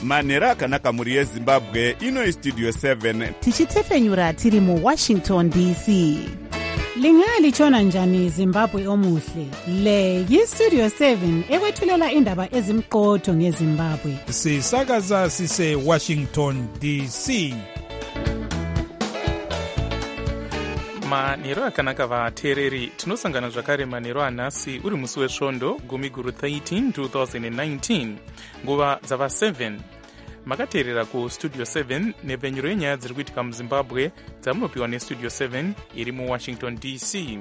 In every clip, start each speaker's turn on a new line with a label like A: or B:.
A: manhero akanaka mhuri yezimbabwe. Ino istudio 7
B: tichitefenyura tiri muwashington dc. Lingalitshona njani Zimbabwe omuhle? Le yistudio 7 ekwethulela indaba ezimqotho ngeZimbabwe.
C: Sisakaza sise Washington DC.
D: Manhero akanaka vateereri, tinosangana zvakare manhero anhasi uri musi wesvondo gumi guru 13 2019 nguva dzava 7. Makateerera kustudio 7 nepfenyuro yenyaya dziri kuitika muzimbabwe dzamunopiwa nestudio 7 iri muwashington dc.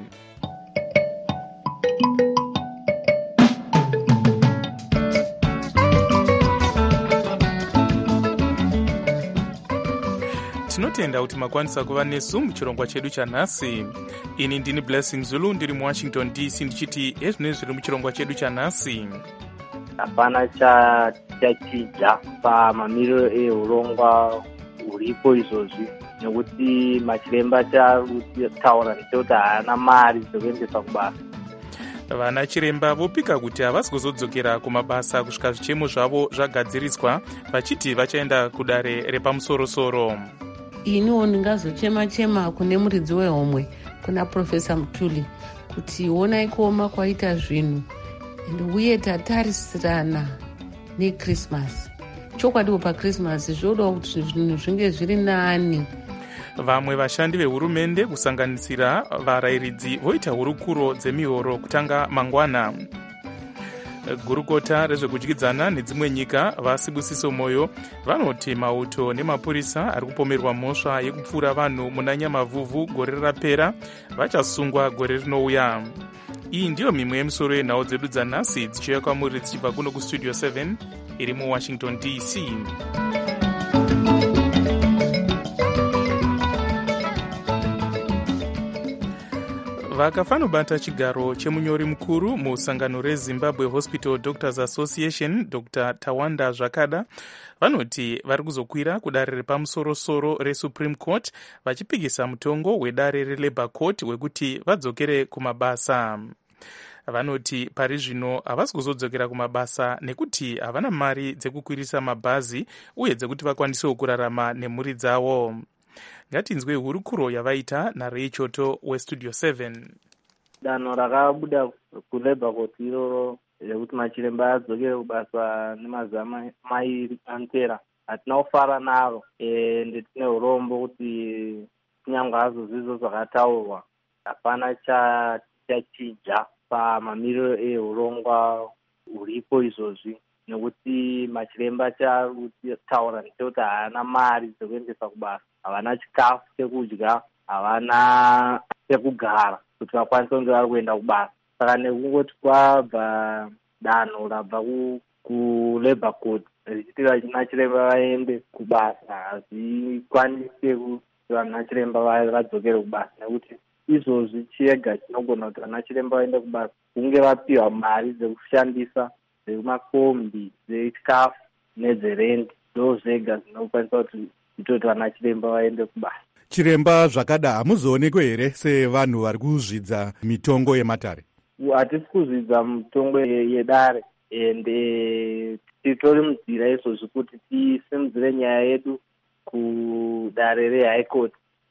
D: Tinotenda kuti makwanisa kuva nesu muchirongwa chedu chanhasi. Ini ndini Blessing Zulu, ndiri muwashington dc ndichiti ezvino zviri muchirongwa chedu chanhasi.
E: Hapana chachija pamamiriro ehurongwa huripo izvozvi, nekuti machiremba chataura ndechekuti haana mari dzekuendesa kubasa.
D: Vana chiremba vopika kuti havasi kuzodzokera kumabasa kusvika zvichemo zvavo zvagadziriswa, vachiti vachaenda kudare repamusorosoro.
F: Iniwo ndingazochema kune muridzi wehomwe, kuna Profesa Mutuli, kuti onai kuoma kwaita zvinhu uye tatarisirana neChristmas. Chokwadiwo paChristmas zvodawo kuti zvinhu zvinge zviri nani.
D: Vamwe vashandi vehurumende kusanganisira varayiridzi voita hurukuro dzemihoro kutanga mangwana. Gurukota rezvekudyidzana nedzimwe nyika vaSibusiso Moyo vanoti mauto nemapurisa ari kupomerwa mhosva yekupfura vanhu muna Nyamavhuvhu gore rapera vachasungwa gore rinouya. Iyi ndiyo mimwe yemisoro yenhau dzedu dzanhasi dzichiuya kwamuri dzichibva kuno kustudio 7 iri muwashington dc. Vakafanobata chigaro chemunyori mukuru musangano reZimbabwe Hospital Doctors Association, Dr. Tawanda Zvakada, vanoti vari kuzokwira kudare repamusorosoro reSupreme Court vachipikisa mutongo wedare reLabour Court wekuti vadzokere kumabasa. Vanoti pari zvino havasi kuzodzokera kumabasa nekuti havana mari dzekukwirisa mabhazi uye dzekuti vakwanisewo kurarama nemhuri dzavo. Ngatinzwe hurukuro yavaita naRay Choto westudio 7.
E: Danho rakabuda kuLabour Court iroro rekuti machiremba adzokere kubasa nemazama mairi antera, hatina kufara naro. Ndetine urombo kuti kunyange hazvo zvizvo zvakataurwa hapana chachija pamamiriro ehurongwa huripo izvozvi, nekuti machiremba chataura ndechekuti haana mari dzekuendesa kubasa, havana chikafu chekudya, havana pekugara kuti vakwanise kunge vari kuenda kubasa. Saka nekungoti kwabva danho rabva kuLabour Court richiti vanachiremba vaende kubasa, hazvikwanise kuti vanachiremba vadzokere kubasa, nekuti izvozvi chega chinogona kuti vanachiremba vaende kubasa kunge vapiwa mari dzekushandisa dzemakombi, dzechikafu nedzerendi, ndo zvega zvinokwanisa kuti zvitoti vanachiremba vaende kubasa.
A: Chiremba Zvakada, hamuzoonekwe here sevanhu vari kuzvidza mitongo yematare?
E: Hatisi kuzvidza mitongo yedare, ende titori munzira izvozvi kuti tisimudzire nyaya yedu kudare reHigh Court,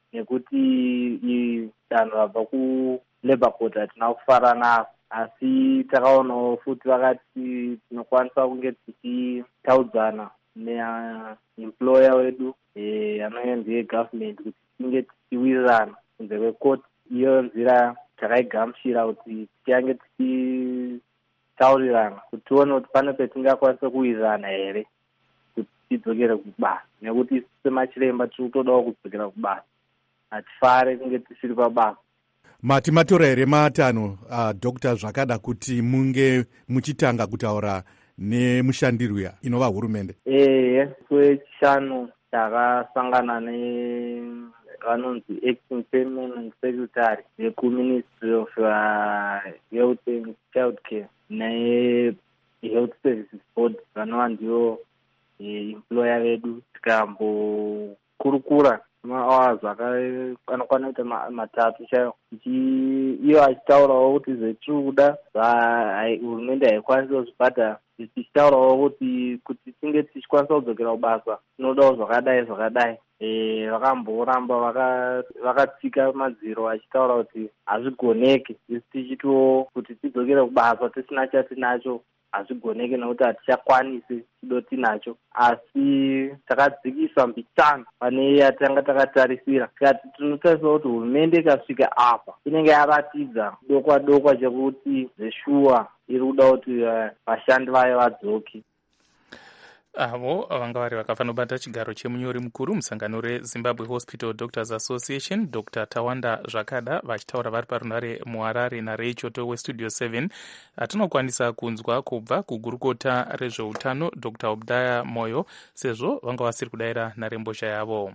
E: nekuti danho rabva kuLabour Court hatina kufara naro. Asi takaonawo futi vakati tinokwanisa kunge tichitaudzana neemployer wedu anonzi yegovernment kuti tinge tichiwirirana kunze kwekoti. Iyo nzira takaigamuchira kuti tiange tichitaurirana kuti tione kuti pane petingakwanisa kuwirirana here kuti tidzokere kubasa, nekuti isu semachiremba tiri kutodawo kudzokera kubasa, hatifare kunge tisiri pabasa.
A: Mati matora here matanho Dr. Zvakada kuti munge muchitanga kutaura nemushandirwa inova hurumende?
E: Kwechishanu takasangana nevanonzi acting permanent secretary vekuMinistry of Health and Child Care neHealth Services Board, vanova ndivo employer vedu, tikambokurukura mahours anokwana kuita matatu chaiwo, iyo achitaurawo kuti zvetiri kuda hurumende haikwanisi kuzvibhadhara, tichitaurawo kuti tinge tichikwanisa kudzokera kubasa tinodawo zvakadai. Vakamboramba vakatsika madziro achitaura kuti hazvigoneki, isi tichitiwo kuti tidzokere kubasa tisina chatinacho hazvigoneki nekuti hatichakwanisi chido tinacho, asi takadzikiswa mbitsano pane yatanga takatarisira. Tikati tinotarisira kuti hurumende ikasvika apa inenge yaratidza dokwa chekuti zveshuwa iri kuda kuti vashandi vayo vadzoke.
D: Avo vanga vari vakafanira kubata chigaro chemunyori mukuru musangano reZimbabwe Hospital Doctors Association, Dr. Tawanda Zvakada, vachitaura vari parunare muHarare naReichoto weStudio 7. Hatinokwanisa kunzwa kubva kugurukota rezveutano Dr. Obdaya Moyo, sezvo vanga vasiri kudayira nharembozha yavo.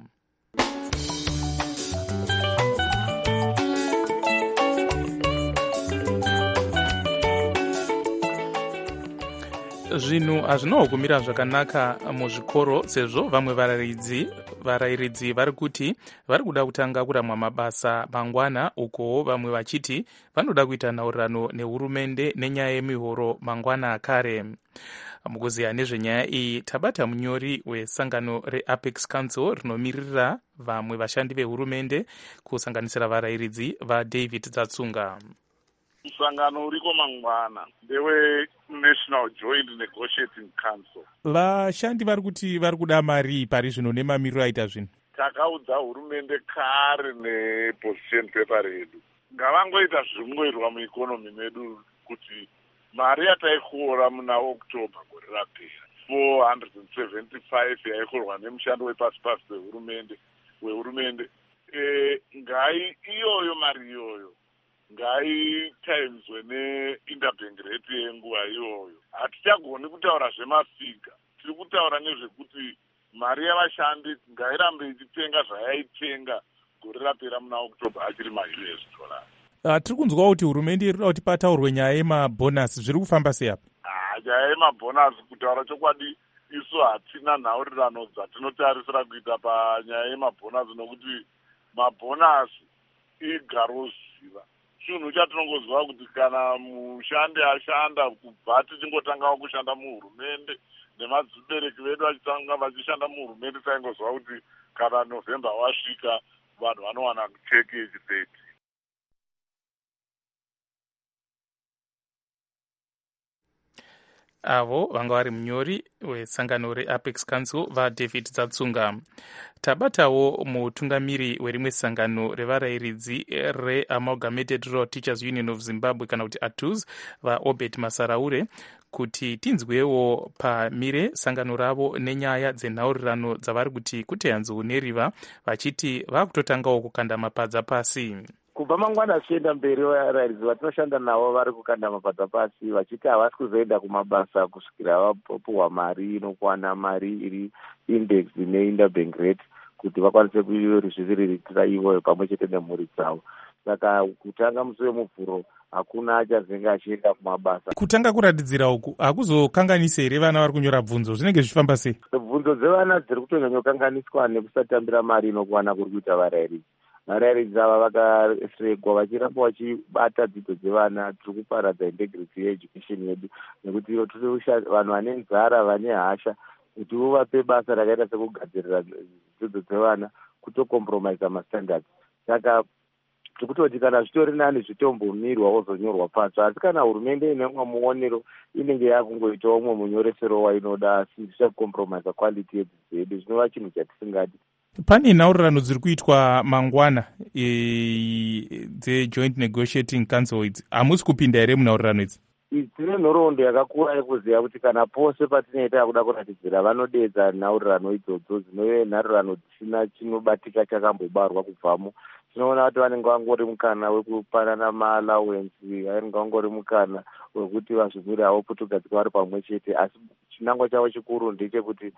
D: Zvinhu hazvinawo kumira zvakanaka muzvikoro, sezvo vamwe varayiridzi vari kuti vari kuda kutanga kuramwa mabasa mangwana, ukowo vamwe vachiti vanoda kuita nhaurirano nehurumende nenyaya yemihoro mangwana akare. Mukuziya nezvenyaya iyi tabata munyori wesangano reApex Council rinomiririra vamwe vashandi vehurumende kusanganisira varayiridzi vaDavid Dzatsunga.
G: Musangano uriko mangwana ndewe National Joint Negotiating Council.
C: Vashandi vari kuti vari kuda mari pari zvino nemamiriro aita zvinhu.
G: Takaudza hurumende kare neposition paper redu ngavangoita zvingoirwa muikonomi medu kuti mari yataikora muna October gore rapera 475 yaikorwa nemushando wepasi-pasi wehurumende ngai iyoyo mari iyoyo ngai timeswe neinterbank rate yenguva iyoyo. Hatichagoni kutaura zvemafiga, tiri kutaura nezvekuti mari yavashandi ngairambe ichitenga zvayaitenga gore rapera muna October achiri ma-US dollars.
C: Tiri kunzwa kuti hurumende iri kuda kuti pataurwe nyaya yemabhonasi, zviri kufamba sei apa?
G: Nyaya yemabhonasi, kutaura chokwadi isu hatina nhaurirano dzatinotarisira kuita panyaya yemabhonasi, nokuti mabhonasi igaro ziva. Chinhu chatinongozwa kuti kana mushandi ashanda kubva tichingotangawo kushanda muhurumende nemadzibereki vedu vachitanga vachishanda muhurumende, taingozwa kuti kana November wasvika vanhu vanowana cheki yechipeti.
D: Avo vanga vari munyori wesangano reApex Council vaDavid Dzatsunga. Tabatawo mutungamiri werimwe sangano revarayiridzi reAmalgamated Rural Teachers Union of Zimbabwe kana kuti ATUZ vaObert Masaraure kuti tinzwewo pamire sangano ravo nenyaya dzenhaurirano dzavari kuti kutehanzou neriva, vachiti vakutotangawo kukanda mapadza pasi.
H: Kubva mangwana achienda mberi varayiridzi vatinoshanda navo vari kukanda mapadza pasi vachiti havasi kuzoenda kumabasa kusvikira vapuhwa mari inokwana mari iri index neinterbank rate kuti vakwanise kuzviriritira ivoyo pamwe chete nemhuri dzavo. Saka kutanga musi wemuvhuro hakuna achazenge achienda kumabasa.
C: Kutanga kuratidzira uku hakuzokanganise here vana vari kunyora bvunzo, zvinenge zvichifamba sei?
H: Bvunzo dzevana dziri kutonyanyokanganiswa nekusatambira mari inokwana kuri kuita varayiridzi. Varayiridzi ava vakaregwa vachiramba vachibata dzidzo dzevana. Tiri kuparadza integrity yeeducation yedu nekuti vanhu vane nzara vane hasha kuti uvape basa rakaita sekugadzirira dzidzo dzevana kutokompromisa mastandards. Saka tiri kutoti kana zvitori nani zvitombomirwa wozonyorwa patsva, asi kana hurumende ine umwe muonero inenge yakungoitawo umwe munyoresero wainoda, asi zvichakompromisa quality yedzidzo yedu, zvinova chinhu chatisingadi.
C: Pane nhaurirano dziri kuitwa mangwana dzeJoint Negotiating Council idzi, hamusi kupinda here munhaurirano idzi?
H: Dzine nhoroondo yakakura yekuziva kuti kana pose patinoita kuda kuratidzira vanodedza nhaurirano idzodzo dzinove nhaurirano dzisina chinobatika chakambobarwa kubvamo. Tinoona kuti vanenge vangori mukana wekupanana maallowances, vanenge vangori mukana wekuti vazvimwire havo putugadzika vari pamwe chete, asi chinangwa chavo chikuru ndechekuti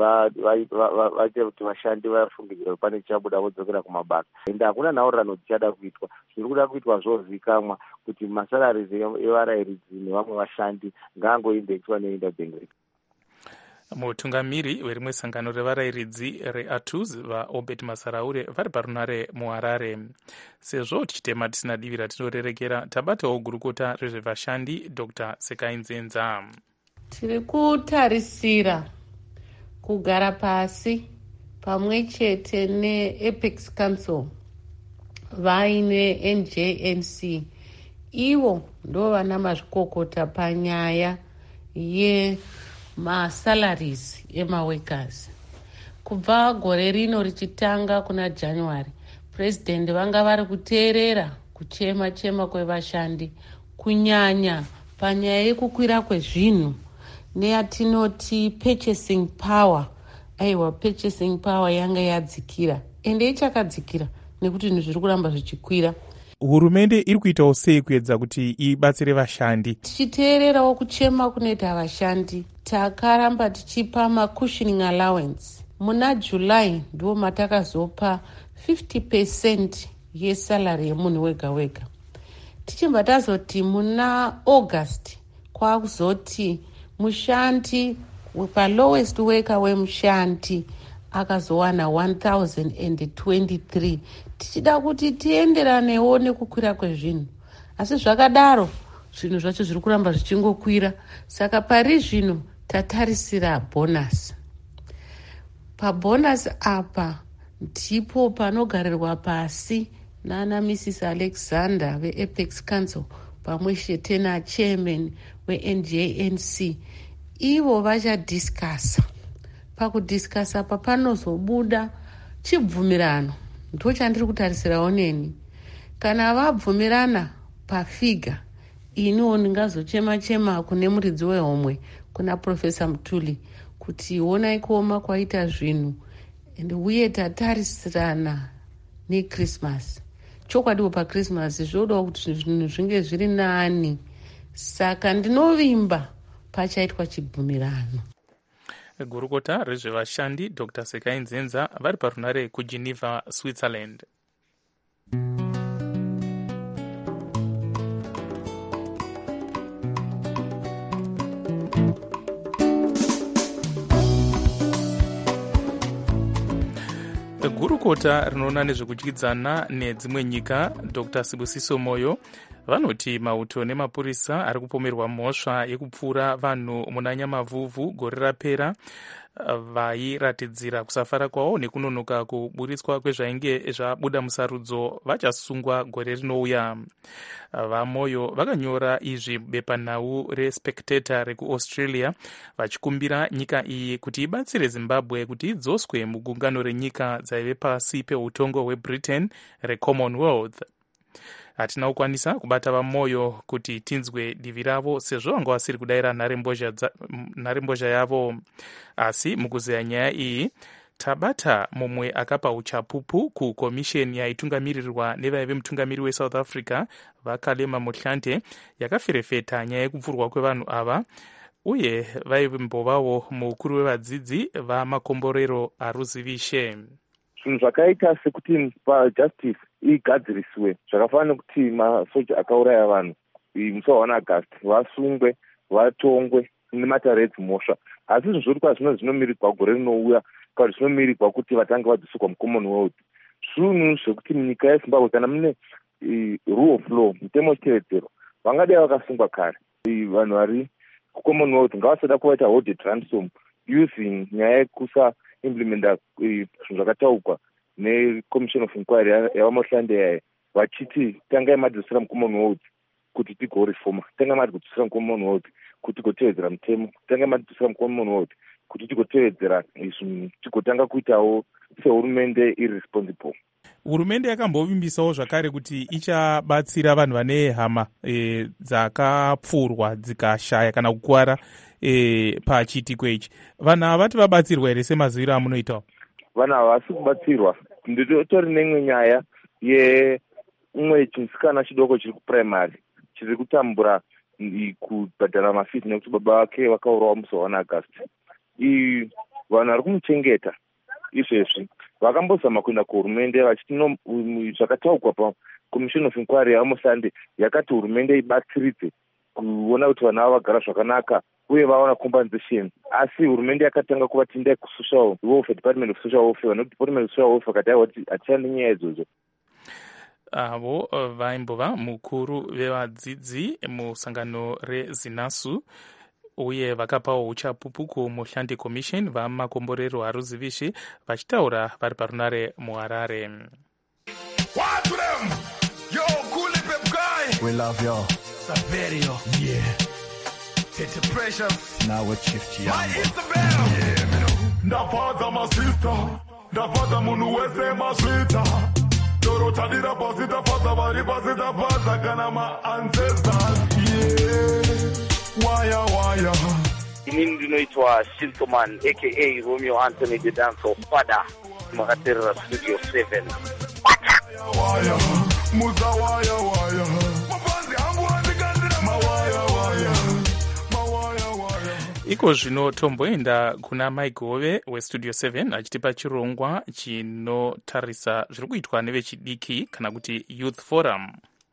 H: vaite kuti vashandi vafungidzira kuti pane chichabuda vodzokera kumabasa. Ende hakuna nhaurirano dzichada kuitwa, zviri kuda kuitwa zvozikamwa kuti masalaries evarayiridzi nevamwe vashandi ngaangoindexwa neinterbank rate.
D: Mutungamiri werimwe sangano revarayiridzi reATUS vaObed Masaraure vari parunare muHarare. Sezvo tichitema tisina divi ratinorerekera, tabatawo gurukota rezvevashandi Dr. Sekai Nzenza.
F: Tiri kutarisira kugara pasi pamwe chete neApex Council vaine NJNC. Ivo ndo vana mazvikokota panyaya yemasalaries emaworkers. Kubva gore rino richitanga kuna January, President vanga vari kuteerera kuchema kwevashandi, kunyanya panyaya yekukwira kwezvinhu neyatinoti purchasing power. Aiwa, purchasing power yanga yadzikira, ende ichakadzikira nekuti zvinhu zviri kuramba zvichikwira.
C: Hurumende iri kuitawo sei kuedza kuti ibatsire vashandi?
F: Tichiteererawo kuchema kunoita vashandi, takaramba tichipa macushioning allowance. Muna July ndo matakazopa 50% yesalary yemunhu wega wega. Tichibva tazoti muna August kwakuzoti mushandi palowest worker wemushandi akazowana 1023. Tichida kuti tienderanewo nekukwira kwezvinhu, asi zvakadaro zvinhu zvacho zviri kuramba zvichingokwira. Saka pari zvino tatarisira bonus. Pabonus apa ndipo panogarirwa pasi nana Mrs. Alexander veApex Council pamwe chete nachairman weNJNC. Ivo vachadhiskasa. Pakudhiskasa apa panozobuda chibvumirano. Ndo chandiri kutarisirawo neni. Kana vabvumirana pafiga, iniwo ndingazochema kune muridzi wehomwe, kuna Professor Mtuli, kuti onai kuoma kwaita zvinhu uye tatarisirana neChristmas. Chokwadiwo paChristmas zvodawo kuti zvinhu zvinge zviri nani. Saka ndinovimba pachaitwa chibvumirano.
D: Gurukota rezvevashandi Dr. Sekai Nzenza vari parunare kuGeneva, Switzerland. Gurukota rinoona nezvekudyidzana nedzimwe nyika Dr. Sibusiso Moyo vanoti mauto nemapurisa ari kupomerwa mhosva yekupfura vanhu muna Nyamavhuvhu gore rapera vairatidzira kusafara kwavo nekunonoka kuburitswa kwezvainge zvabuda musarudzo vachasungwa gore rinouya. VaMoyo vakanyora izvi bepanhau reSpectator rekuAustralia vachikumbira nyika iyi kuti ibatsire Zimbabwe kuti idzoswe mugungano renyika dzaive pasi peutongo hweBritain reCommonwealth. Hatina kukwanisa kubata VaMoyo kuti tinzwe divi ravo sezvo vanga vasiri kudayira nharembozha yavo, asi mukuzeya nyaya iyi tabata mumwe akapa uchapupu kukomisheni yaitungamirirwa nevaive mutungamiri weSouth Africa vaKalema Motlanthe yakafirefeta nyaya yekupfurwa kwevanhu ava, uye vaimbovawo mukuru wevadzidzi vamakomborero aruzivishe.
H: Zvinhu zvakaita sekuti pajustice igadzirisiwe zvakafanana nekuti masoja akauraya vanhu musi wa1 August vasungwe, vatongwe nematare edzimhosva. Asi zvinhu zvorikwa zvino zvinomirirwa gore rinouya kana zvinomirirwa kuti vatange vadzoswa muCommonwealth. Zvinhu zvekuti munyika yeZimbabwe kana mune rule of law, mutemo wechitevedzero, vangadai vakasungwa kare. Vanhu vari kuCommonwealth ngavasada kuvaita holded ransom using nyaya yekusa implementa zvinhu zvakataurwa neCommission of Inquiry yavaMotlanthe yaye vachiti tangai madzosera muCommonwealth kuti tigoreforma, tangai madzosera muCommonwealth kuti tigotevedzera mutemo, tangai madzosera muCommonwealth kuti tigotevedzera izvi, tigotanga kuitawo sehurumende irresponsible.
C: Hurumende yakambovimbisawo zvakare kuti ichabatsira vanhu vane hama dzakapfurwa dzikashaya kana kukwara pachiitiko ichi. Vanhu havati vabatsirwa here semaziviro amunoitawo?
H: Vanhu havasi kubatsirwa. Nditori neimwe nyaya yeumwe chimusikana chidoko chiri kuprimary chiri kutambura kubhadhara mafees nekuti baba vake vakaurawa musi wa1 August. Vanhu vari kumuchengeta izvezvi vakambozama kuenda kuhurumende vachiti zvakataurwa paCommission of Inquiry yavaMotlanthe yakati hurumende ibatsiridze kuona kuti vana vagara zvakanaka uye vaona compensation. Asi hurumende yakatanga kuvatindai kusocial welfare, department of social welfare, vano department of social welfare vakati kuti hatichandi nyaya idzodzo.
D: Avo vaimbova mukuru vevadzidzi musangano rezinasu uye vakapawo uchapupu kumuhlandi commission vamakomborero haruzivishe vachitaura vari parunare muharare.
I: We love you. Saverio. Yeah. It's a precious. Now we're shift young. My Isabel. Yeah, me know. Ndafaza my sister. Ndafaza munu wese maswita. Doro tadira pasita faza bari pasita faza kana my ancestors. Yeah. Waya.
J: Inini ndinoitwa Shintoman aka Romeo Anthony the Dance of Father. Makaterera Studio 7.
I: Waya. Muza waya.
D: Iko zvino tomboenda kuna Maigove westudio 7 achitipa chirongwa chinotarisa zviri kuitwa nevechidiki kana kuti Youth Forum.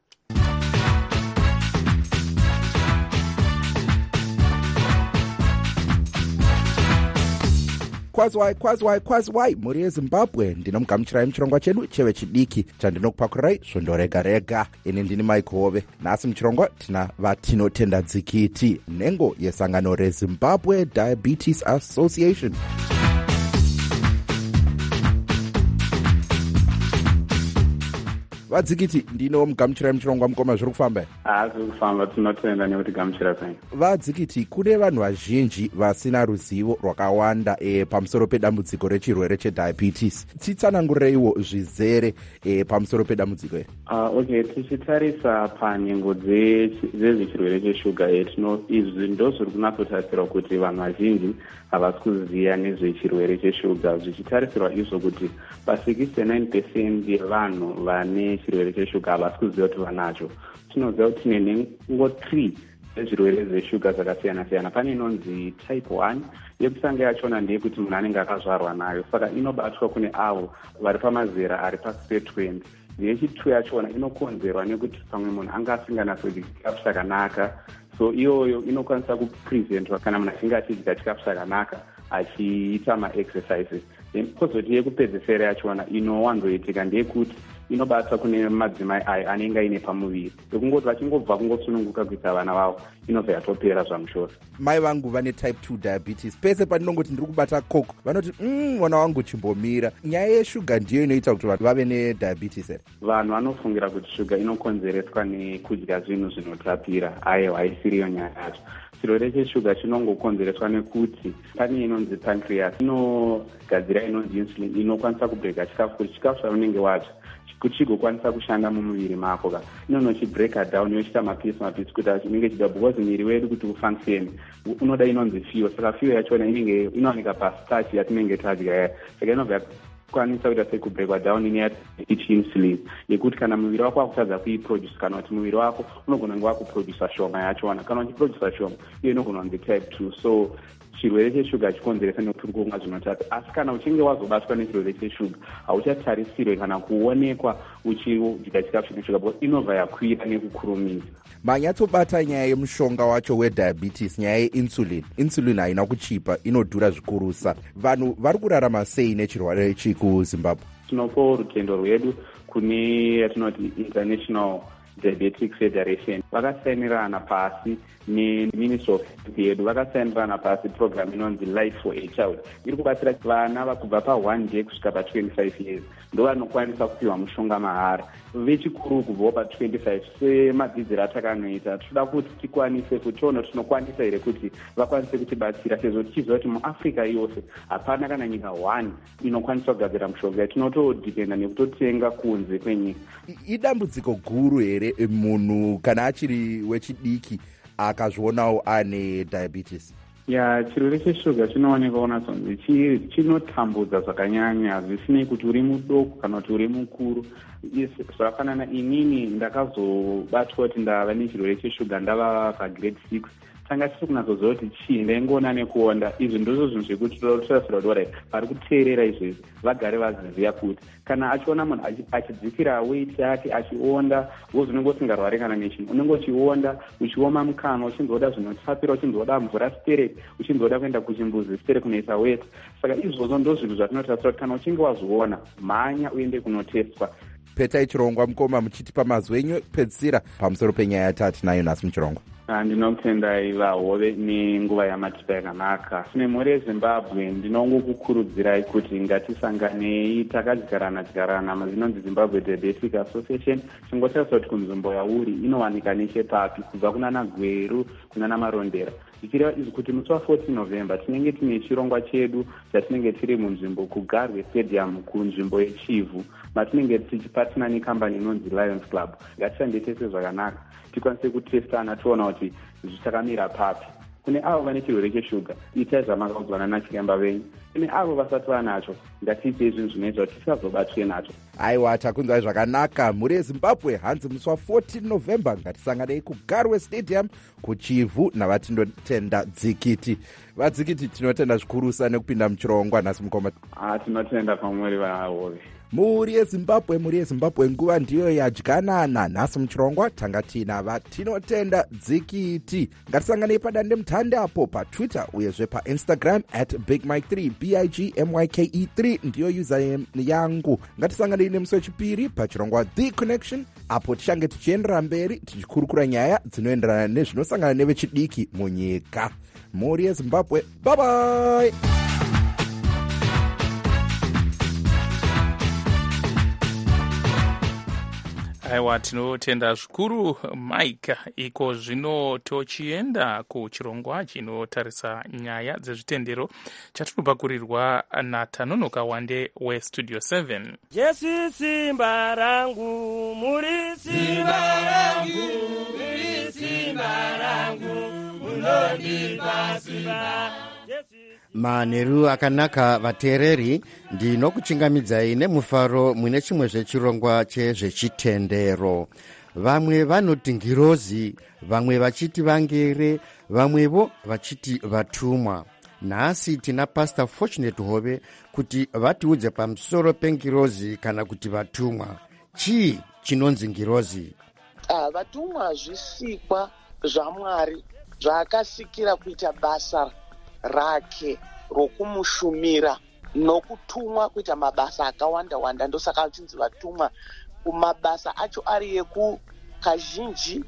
K: Kwazwai muri yeZimbabwe, ndinomugamuchirai muchirongwa chedu chevechidiki chandinokupakurai zvondorega rega. Ini ndini Maigove. Nhasi muchirongwa tina vatinotenda dzikiti, nhengo yesangano reZimbabwe Diabetes Association. Vadzikiti, ndinomugamuchirai muchirongwa mukoma, zviri kufamba?
L: Zviri kufamba, tinotenda nekuti gamuchira penyu.
K: Vadzikiti, kune vanhu vazhinji vasina ruzivo rwakawanda pamusoro pedambudziko rechirwere chediabetes. Titsanangureiwo zvizere pamusoro pedambudziko iri.
L: Okay, tichitarisa panhengo dzezvechirwere cheshuga izvi ndozviri kunatsotarisirwa kuti vanhu vazhinji havasi kuziva nezvechirwere cheshuga, zvichitarisirwa izvo kuti pa69% yevanhu vane chirwere cheshuga havasi kuziva kuti vanacho. Tinoziva kuti tine nhengo 3 dzezvirwere zveshuga zvakasiyana-siyana. Pane inonzi type 1, yekutanga yachona ndeyekuti munhu anenge akazvarwa nayo, saka inobatwa kune avo vari pamazera ari pasi pe20. Yechi2 yachona inokonzerwa nekuti pamwe munhu anga asinganatsoidya chikafu chakanaka, so iyoyo inokwanisa kupreventwa kana munhu achinge achidya chikafu chakanaka achiita maexercises. Then kozoti yekupedzisira yachona inowanzoitika ndeyekuti inobata kune madzimai ayo anenge aine pamuviri, ekungoti vachingobva kungosununguka kuita vana vavo inobva yatopera zvamushoro.
K: Mai vangu vane type 2 diabetes, pese pandinongoti ndiri kubata koko vanoti mwana wangu chimbomira. Nyaya yeshuga ndiyo inoita kuti vanhu vave nediabetes here?
L: Vanhu vanofungira kuti shuga inokonzereswa nekudya zvinhu zvinotapira. Aiwa, haisiriyo nyaya yacho. Chirwere cheshuga chinongokonzereswa nekuti pane inonzi pancreas inogadzira inonzi insulin inokwanisa kubreka chikafu kuti chikafu chaunenge wadya chigokwanisa kushanda mumuviri mako. Inonochibreka down yochita mapisi kuti chinenge chida, because miviri wedu kuti ufunction unoda inonzi fuel. Saka fuel yachona inowanika pastarch yatinenge tadya, saka inobva kwanisa kuita sekubrekwa down insulin yekuti kana muviri wako wakutadza kuiproduce, kana kuti muviri wako unogona kunge wakuprodusa shoma yachona, kana uchiprodusa shoma iyo inogona kunge type 2. So chirwere cheshuga chikonzeresa nekuti kumwa zvinotapira, asi kana uchinge wazobatwa nechirwere cheshuga hauchatarisirwe kana kuonekwa uchidya chikafu chine shuga, because inobva yakwira nekukurumidza.
K: Manyatsobata nyaya yemushonga wacho wediabetes, nyaya yeinsulin. Insulin haina kuchipa, inodhura zvikurusa. Vanhu vari kurarama sei nechirwere ichi kuZimbabwe?
L: Tinopo rutendo rwedu kune yatinoti International Diabetic Federation. Vakasainirana pasi neMinistry of Health yedu, vakasainirana pasi program inonzi Life for a Child. Iri kubatsira vana vakubva pa1 day kusvika pa25 years ndo vanokwanisa kupiwa mushonga mahara. Vechikuru kubvawo pa25. Semadzidziro atakanoita toda kuti tikwanise kutiona tinokwanisa here kuti vakwanise kutibatsira, sezvo tichiziva kuti muAfrica yose hapana kana nyika 1 inokwanisa kugadzira mushonga. Tinotodhipenda nekutotenga kunze kwenyika.
K: Idambudziko guru here munhu kana achiri wechidiki akazvionawo ane diabetes?
L: Chirwere cheshuga chinoonekawo natsonzi chinotambudza zvakanyanya, zvisinei kuti uri mudoko kana kuti uri mukuru. Zvakafanana inini ndakazobatwa kuti ndava nechirwere cheshuga ndava pagrade 6 tanga tisi kunatsoziva kuti chii ndaingoona nekuonda. Izvi ndizvo zvinhu zvekuti totarisira kuti orai vari kuteerera izvezvi vagare vaziziva kuti kana achiona munhu achidzikira weight yake achionda, wozvinenge usingarwari kana nechini, unenge uchionda uchioma mukanwa, uchinzoda zvinotapira, uchinzoda mvura stereki, uchinzoda kuenda kuchimbuzi stereki kunoisa weight. Saka izvozvo ndo zvinhu zvatinotarisira kuti kana uchinge wazviona mhanya uende kunotestwa.
K: Petai Chirongwa Mukoma muchiti pamazwi enyu pedzisira pamusoro penyaya yatinayo nhasi muchirongwa.
L: Ndinokutendai vahove nenguva yamatipa yakanaka. Tine mhuri yeZimbabwe, ndinongokukurudzirai kuti ngatisanganei takadzigarana mazinonzi Zimbabwe Diabetic Association. Tingotarisira kuti kunzvimbo yauri inowanika nechepapi, kubva kunana Gweru kunana Marondera. Zvichireva izvi kuti musi wa14 November tinenge tine chirongwa chedu chatinenge tiri munzvimbo kuGarwe Stadium kunzvimbo yeChivu, matinenge tichipatina nekambani inonzi Lions Club. Ngatishandetese zvakanaka tikwanise kutestana tiona kuti zvichakamira papi. Kune avo vane chirwere cheshuga, itai zvamakaudzwana nachiremba venyu. Kune avo vasati vanacho, ngatiite zvinhu zvinoita kuti tisazobatwe nacho.
K: Aiwa, takunzwai zvakanaka. Mhuri yeZimbabwe, hanzi musi wa14 November ngatisanganei kuGarwe Stadium kuChivu navatindotenda Dzikiti. Vadzikiti tinotenda zvikurusa nekupinda muchirongwa nhasi Mukoma.
L: Tinotenda pamuri vahove.
K: Mhuri yeZimbabwe, nguva ndiyo yadyanana nhasi muchirongwa. Tanga tina vatinotenda Dzikiti. Ngatisanganei padande mutande apo paTwitter uyezve paInstagram @BigMike3 BIGMYKE3 ndiyo username yangu. Ngatisanganei nemusi wechipiri pachirongwa The Connection, apo tichange tichiendera mberi tichikurukura nyaya dzinoenderana nezvinosangana nevechidiki munyika. Mhuri yeZimbabwe, bye bye.
D: Aiwa, tinotenda zvikuru Mike. Iko zvino tochienda kuchirongwa chinotarisa nyaya dzezvitendero chatinopakurirwa naTanonoka Wande weStudio 7.
M: Jesu simba rangu, muri simba rangu, muri simba rangu, munondipa simba. Manheru akanaka vateereri, ndinokuchingamidzai nemufaro mune chimwe zvechirongwa chezvechitendero. Vamwe vanoti ngirozi, vamwe vachiti vangere, vamwevo vachiti vatumwa. Nhasi tina Pastor Fortunate Hove kuti vatiudze pamusoro pengirozi kana kuti vatumwa. Chii chinonzi ngirozi?
N: Vatumwa zvisikwa zvaMwari zvaakasikira kuita basa rake rokumushumira nokutumwa kuita mabasa akawanda-wanda. Ndosaka achinzi vatumwa. Mabasa acho ari kazhinji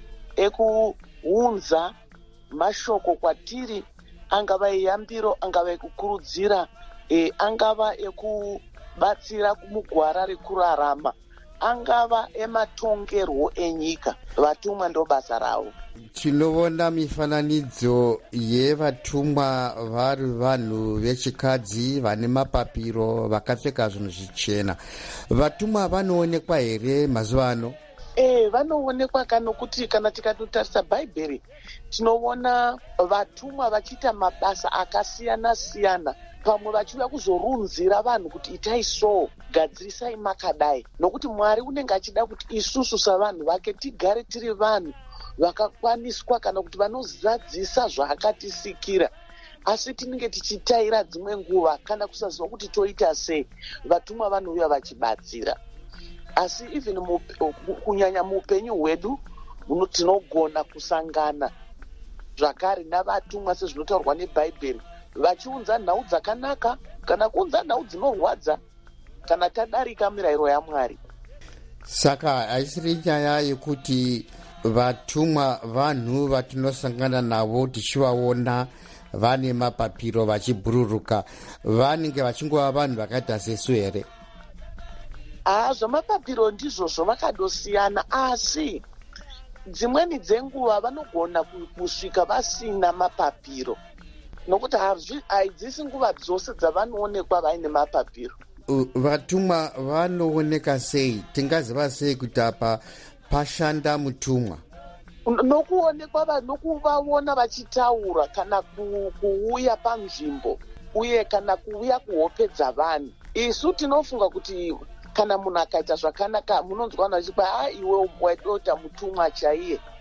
N: ekuunza mashoko kwatiri, angava eyambiro, angava ekukurudzira, angava ekubatsira mugwara rekurarama, angava ematongerwo enyika. Vatumwa ndo basa ravo.
M: Tinoona mifananidzo yevatumwa vari vanhu vechikadzi vane mapapiro vakapfeka zvinhu zvichena. Vatumwa vanoonekwa here mazuva ano?
N: Vanoonekwa nokuti kana tikatotarisa Bhaibheri tinoona vatumwa vachiita mabasa akasiyana-siyana. Pamwe vachiuya kuzorunzira vanhu kuti itai so, gadzirisai makadai. Nokuti Mwari unenge achida kuti isusu savanhu vake tigare tiri vanhu vakakwaniswa kana kuti vanozadzisa zvaakatisikira. Asi tinenge tichitaira dzimwe nguva kana kusaziva kuti toita sei. Vatumwa vanouya vachibatsira. Asi even kunyanya muupenyu hwedu tinogona kusangana zvakare navatumwa sezvinotaurwa neBhaibheri, vachiunza nhau dzakanaka kana kuunza nhau dzinorwadza kana tadarika mirayiro yaMwari.
M: Saka haisiri nyaya yekuti vatumwa vanhu vatinosangana navo tichivaona vane mapapiro vachibhururuka, vanenge vachingova vanhu vakaita sesu here?
N: Zvamapapiro ndizvo zvavakadosiyana, asi dzimweni dzenguva vanogona kusvika vasina mapapiro, nokuti haidzisi nguva dzose dzavanoonekwa vaine mapapiro.
M: Vatumwa vanooneka sei? Tingaziva sei kuti apa pashanda mutumwa?
N: Nokuonekwa, nokuvaona vachitaura kana kuuya panzvimbo uye kana kuuya kuhope dzavanhu. Isu tinofunga kuti kana munhu akaita zvakanaka munonzwa vanhu vachikwa iwe waita mutumwa chaiye.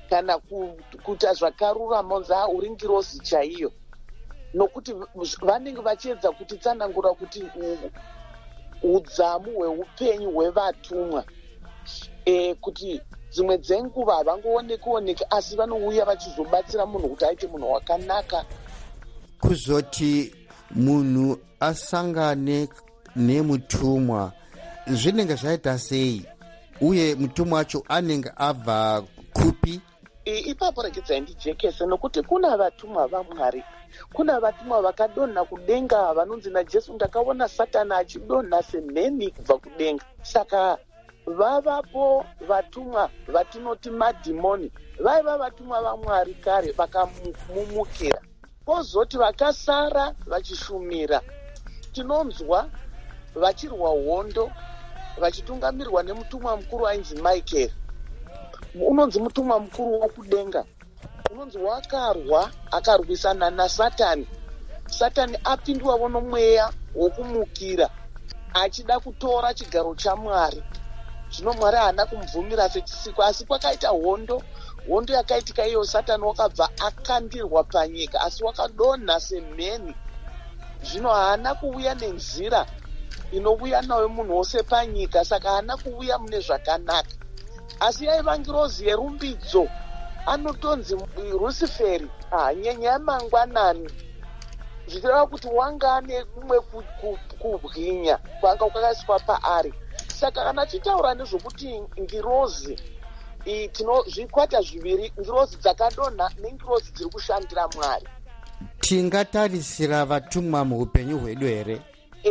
N: kana kuita zvakarurama unzi uri ngirozi chaiyo, nokuti vanenge vachiedza kutitsanangura kuti udzamu hweupenyu hwevatumwa kuti dzimwe dzenguva havangooneki asi vanouya vachizobatsira munhu kuti aite munhu wakanaka.
M: Kuzoti munhu asangane nemutumwa zvinenge zvaita sei, uye mutumwa wacho anenge abva kupi?
N: Ipapo regedzai ndijekese, nokuti kuna vatumwa vaMwari, kuna vatumwa vakadonha kudenga vanonzi naJesu ndakaona Satani achidonha semheni kubva kudenga. Saka vavapo vatumwa vatinoti madhimoni, vaiva vatumwa vaMwari kare vakamumukira, kozoti vakasara vachishumira. Tinonzwa vachirwa hondo vachitungamirirwa nemutumwa mukuru ainzi Michael. Unonzi mutumwa mukuru wokudenga, unonzi wakarwa akarwisana naSatani. Satani apindwawo nomweya wokumukira achida kutora chigaro chaMwari. Zvino Mwari haana kumubvumira sechisiko, asi kwakaita hondo yakaitika iyo. Satani wakabva akandirwa panyika, asi wakadonha semheni. Zvino haana kuuya nenzira inouya nayo munhu wose panyika, saka haana kuuya mune zvakanaka, asi yaiva ngirozi yerumbidzo, anotonzi Rusiferi, nyenya yamangwanani, zvichireva kuti wanga ane kumwe kubwinya kwanga kwakaiswa paari. Saka kana tichitaura nezvokuti ngirozi, zvikwata zviviri, ngirozi dzakadonha nengirozi dziri kushandira Mwari.
M: Tingatarisira vatumwa muupenyu hwedu here?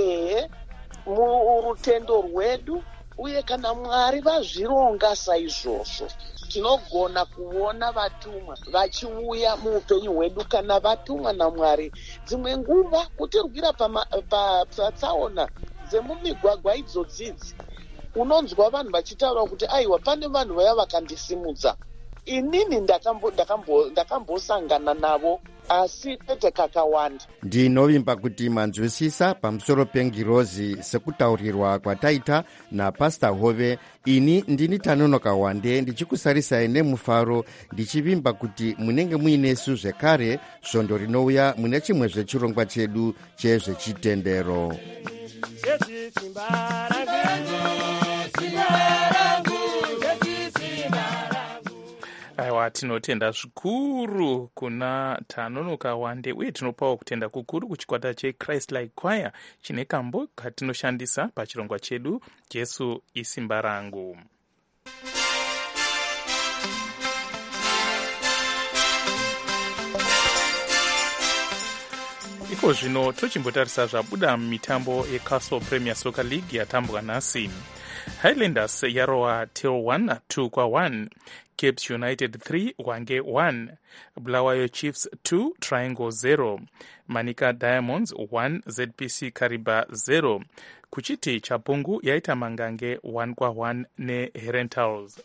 N: Murutendo rwedu, uye kana Mwari vazvironga saizvozvo, tinogona kuona vatumwa vachiuya muupenyu hwedu kana vatumwa naMwari. Dzimwe nguva kutirwira patsaona dzemumigwagwa idzodzidzi, unonzwa vanhu vachitaura kuti aiwa pane vanhu vaya vakandisimudza. Inini ndakambosangana navo, asi kwete kakawanda.
O: Ndinovimba kuti manzwisisa pamusoro pengirozi sekutaurirwa kwataita naPastor Hove. Ini ndini Tanonoka Wande ndichikusarisai nemufaro, ndichivimba kuti munenge muinesu zvekare svondo rinouya mune chimwe zvechirongwa chedu chezvechitendero.
D: Aiwa, tinotenda zvikuru kuna Tanonoka Wande, uye tinopawo kutenda kukuru kuchikwata cheChrist Like Choir chine kambo katinoshandisa pachirongwa chedu Jesu isimba rangu. Iko zvino tochimbotarisa zvabuda mitambo yeCastle Premier Soccer League yatambwa nhasi. Highlanders yarowa Till 1-2-1, Capes United 3 Hwange 1, Bulawayo Chiefs 2 Triangle 0, Manika Diamonds 1 ZPC Kariba 0, kuchiti Chapungu yaita Mangange 1-1 neHerentals.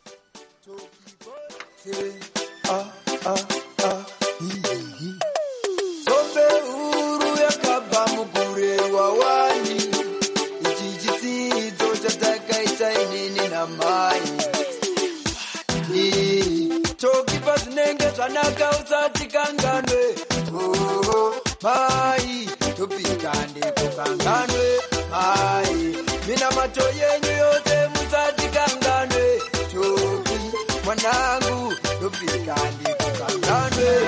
P: Tokipa zinenge zvanaka usati kanganwe, mai topikande kukanganwe, mai mina mato yenyu yose musati kanganwe, toki mwanangu topikande kukanganwe.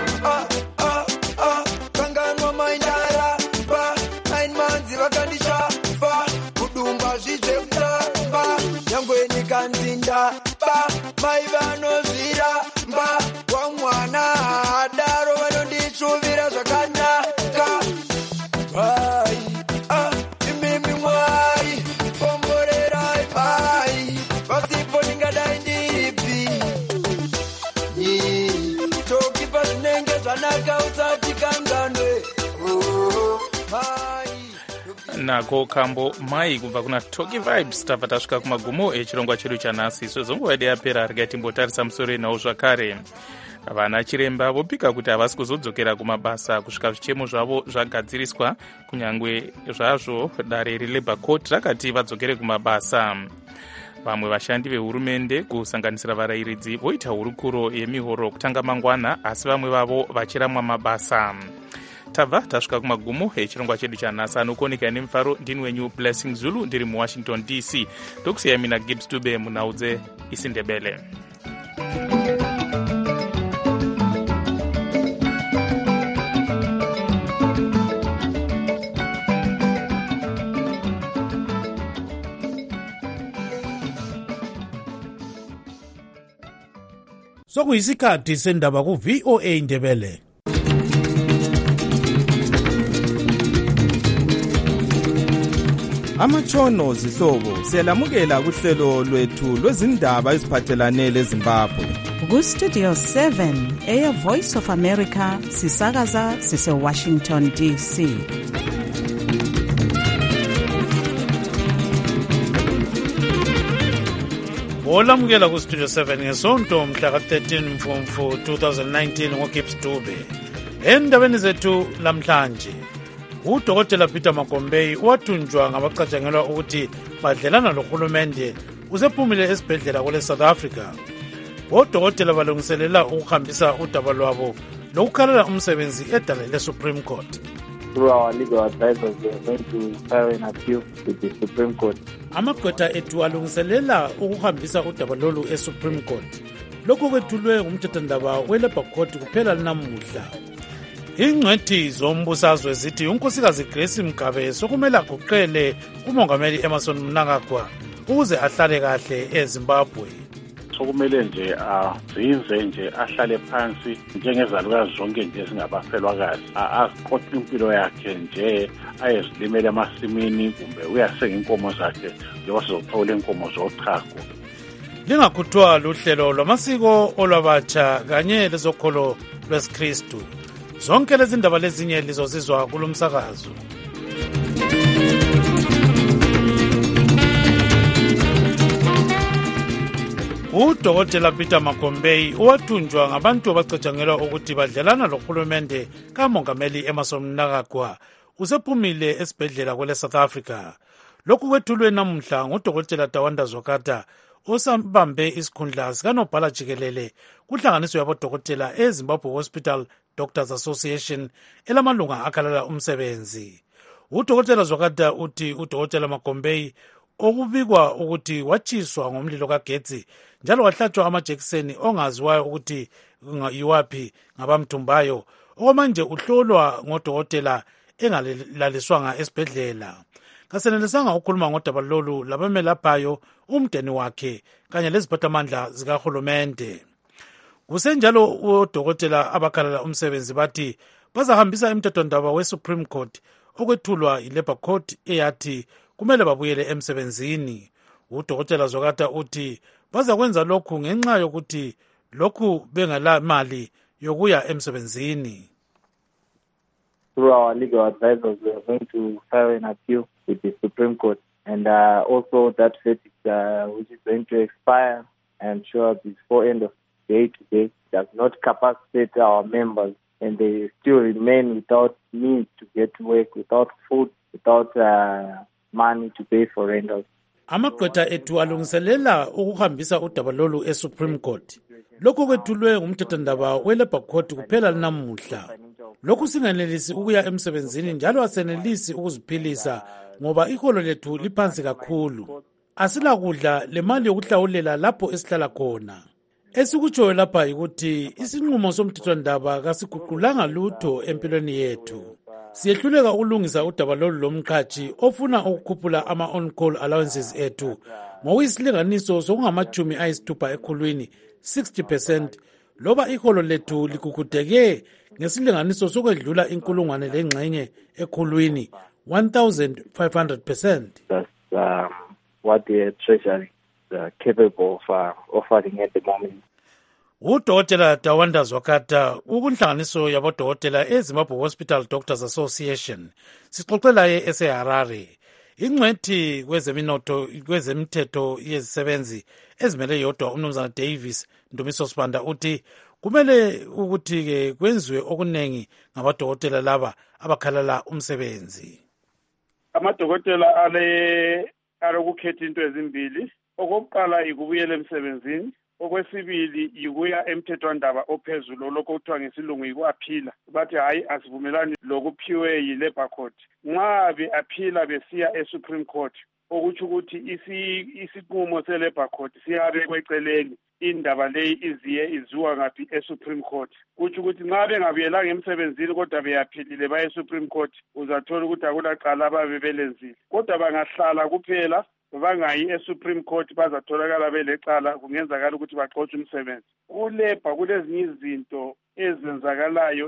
P: Kanganwa maindara ba 9 months vakandisha ba kudumba zvizve kutamba nyangweni kanzinda ba mai vanozvira mba wamwana adaro vanondishuvira zvakanaka. Bai imimi Mwari pomborerai pai pasipo ndingadai ndipi tokipa zvinenge zvanaka usati kanganwe
D: nako kambo mai kubva kuna Toki Vibes. Tabva tasvika kumagumo echirongwa chedu chanhasi, sezonguva yedu yapera rikatimbotarisa musoro enhau zvakare. Vana chiremba vopika kuti havasi kuzodzokera kumabasa kusvika zvichemo zvavo zvagadziriswa, kunyangwe zvazvo dare reLabour Court rakati vadzokere kumabasa. vamwe vashandi vehurumende kusanganisira varayiridzi voita hurukuro yemihoro kutanga mangwana, asi vamwe vavo vachiramwa mabasa. Tabva tasvika kumagumo echirongwa chedu chanhasi. Anokuoneka nemufaro ndini wenyu Blessing Zulu, ndiri muWashington DC. Ndokusiyai mina Gibbs Dube munhau dzeIsiNdebele.
Q: Sokuyisikhathi sendaba ku-VOA Ndebele.
R: Amatshono zihlobo siyalamukela kuhlelo lwethu lwezindaba eziphathelane leZimbabwe.
S: Ku-Studio 7 Air Voice of America sisakaza sise-Washington DC.
Q: Olamukela ku-Studio 7 ngesonto mhla ka-13 Mfumfu 2019 ngoGibbs Dube. Endabeni zethu lamhlanje, uDokotela Peter Makombei wathunjwa ngabacatshangelwa ukuthi badlelana lohulumende usephumile esibhedlela kwele South Africa. Odokotela balungiselela ukuhambisa udaba lwabo lokukhalela umsebenzi edale le-Supreme Court.
E: Through our legal advisors, we are going to file an appeal with the Supreme Court.
Q: Amagqwetha ethu alungiselela ukuhambisa udaba lolu e-Supreme Court. Lokhu kwethulwe ngumthethwandaba we-Labour Court kuphela namuhla. Ingcwethi zombusazwe zithi unkosikazi Grace Mgabe sokumele aguqele umongameli Emmerson Mnangagwa ukuze ahlale kahle eZimbabwe.
T: Sokumele nje azinze nje ahlale phansi njengezalukazi zonke nje ezingabafelwakazi, aziqoqe impilo yakhe nje ayezilimela emasimini kumbe uyasenga inkomo zakhe njengoba sizoxhawula inkomo zochago.
Q: Lingakhuthwa luhlelo lwamasiko olwabatsha kanye lezokholo lwesikristu. Zonke lezi ndaba lezinye lizozizwa kulomsakazo. UDokotela Peter Makombei wathunjwa ngabantu abacatshangelwa ukuthi badlelana lohulumende kamongameli Emmerson Mnangagwa usephumile esibhedlela kwele South Africa. Lokhu kwethulwe namuhla nguDokotela Tawanda Zwakata osabambe isikhundla sikanobhala jikelele kuhlanganiso yabodokotela eZimbabwe Hospital Doctors Association elamalunga akhalela umsebenzi. UDokotela Zwakata uthi uDokotela Makombei okubikwa ukuthi watshiswa ngomlilo kagetsi njalo wahlatshwa amajekiseni ongaziwayo ukuthi yiwaphi ngabamthumbayo, okwamanje uhlolwa ngodokotela engalaliswanga esibhedlela. Kasenelisanga ukukhuluma ngodaba lolu labamelaphayo, umndeni wakhe kanye leziphathamandla zikahulumende. Kusenjalo odokotela abakhalela umsebenzi bathi bazahambisa imthethwandaba we-Supreme Court okwethulwa yi-Labour Court eyathi kumele babuyele emsebenzini. UDokotela Zwakata uthi bazakwenza lokhu ngenxa yokuthi lokhu bengala mali yokuya emsebenzini.
E: Through our legal advisors, we are going to file an appeal with the Supreme Court, and also that verdict which is going to expire, I'm sure before end of day today, does not capacitate our members, and they still remain without means to get to work, without food, without money to pay for rentals.
Q: Amagqwetha ethu alungiselela ukuhambisa udaba lolu e-Supreme Court. Lokhu kwethulwe ngumthethwandaba we-Labour Court kuphela namuhla. Lokhu singanelisi ukuya emsebenzini njalo asenelisi ukuziphilisa ngoba iholo lethu liphansi kakhulu. Asilakudla lemali yokuhlawulela lapho esihlala khona. Esikutshoyo lapha yikuthi isinqumo somthethwandaba kasiguqulanga lutho empilweni yethu. Siyehluleka ukulungisa udaba lolu lomqhatshi ofuna ukukhuphula ama-on-call allowances ethu ngokuyisilinganiso sokungama-60 ekhulwini 60%, loba iholo lethu likukudeke ngesilinganiso sokwedlula inkulungwane lengxenye ekhulwini 1,500%.
E: That's what the Treasury is capable of offering at the moment.
Q: UDokotela Tawanda Zwakata ukunhlanganiso yabodokotela eZimbabwe Hospital Doctors Association sixoxela eseHarare. Ingcwethi kwezemthetho yezisebenzi ezimele yodwa uMnumzana Davis Ndumiso Sibanda uthi kumele ukuthi-ke kwenziwe okuningi ngabadokotela laba abakhalala umsebenzi.
U: Amadokotela alokukhetha into ezimbili. okokuqala yikubuyela emsebenzini, okwesibili yikuya emthethwandaba ophezulu lokho kuthiwa ngesilungu yiku-aphila, bathi hhayi asivumelani lokuphiwe yi-Labour Court. Nxa be-aphila besiya e-Supreme Court, okutsho ukuthi isinqumo se-Labour Court siyabekwa eceleni, indaba leyi iziwa ngaphi e-Supreme Court. Kutsho ukuthi nxa bengabuyelanga emsebenzini kodwa beyaphilile baye e-Supreme Court, uzathola ukuthi akulacala ababe belenzile. Kodwa bangahlala kuphela bangayi e-Supreme Court bazatholakala belecala, kungenzakala ukuthi baxotshe umsebenzi. KuLabour kulezinye izinto ezenzakalayo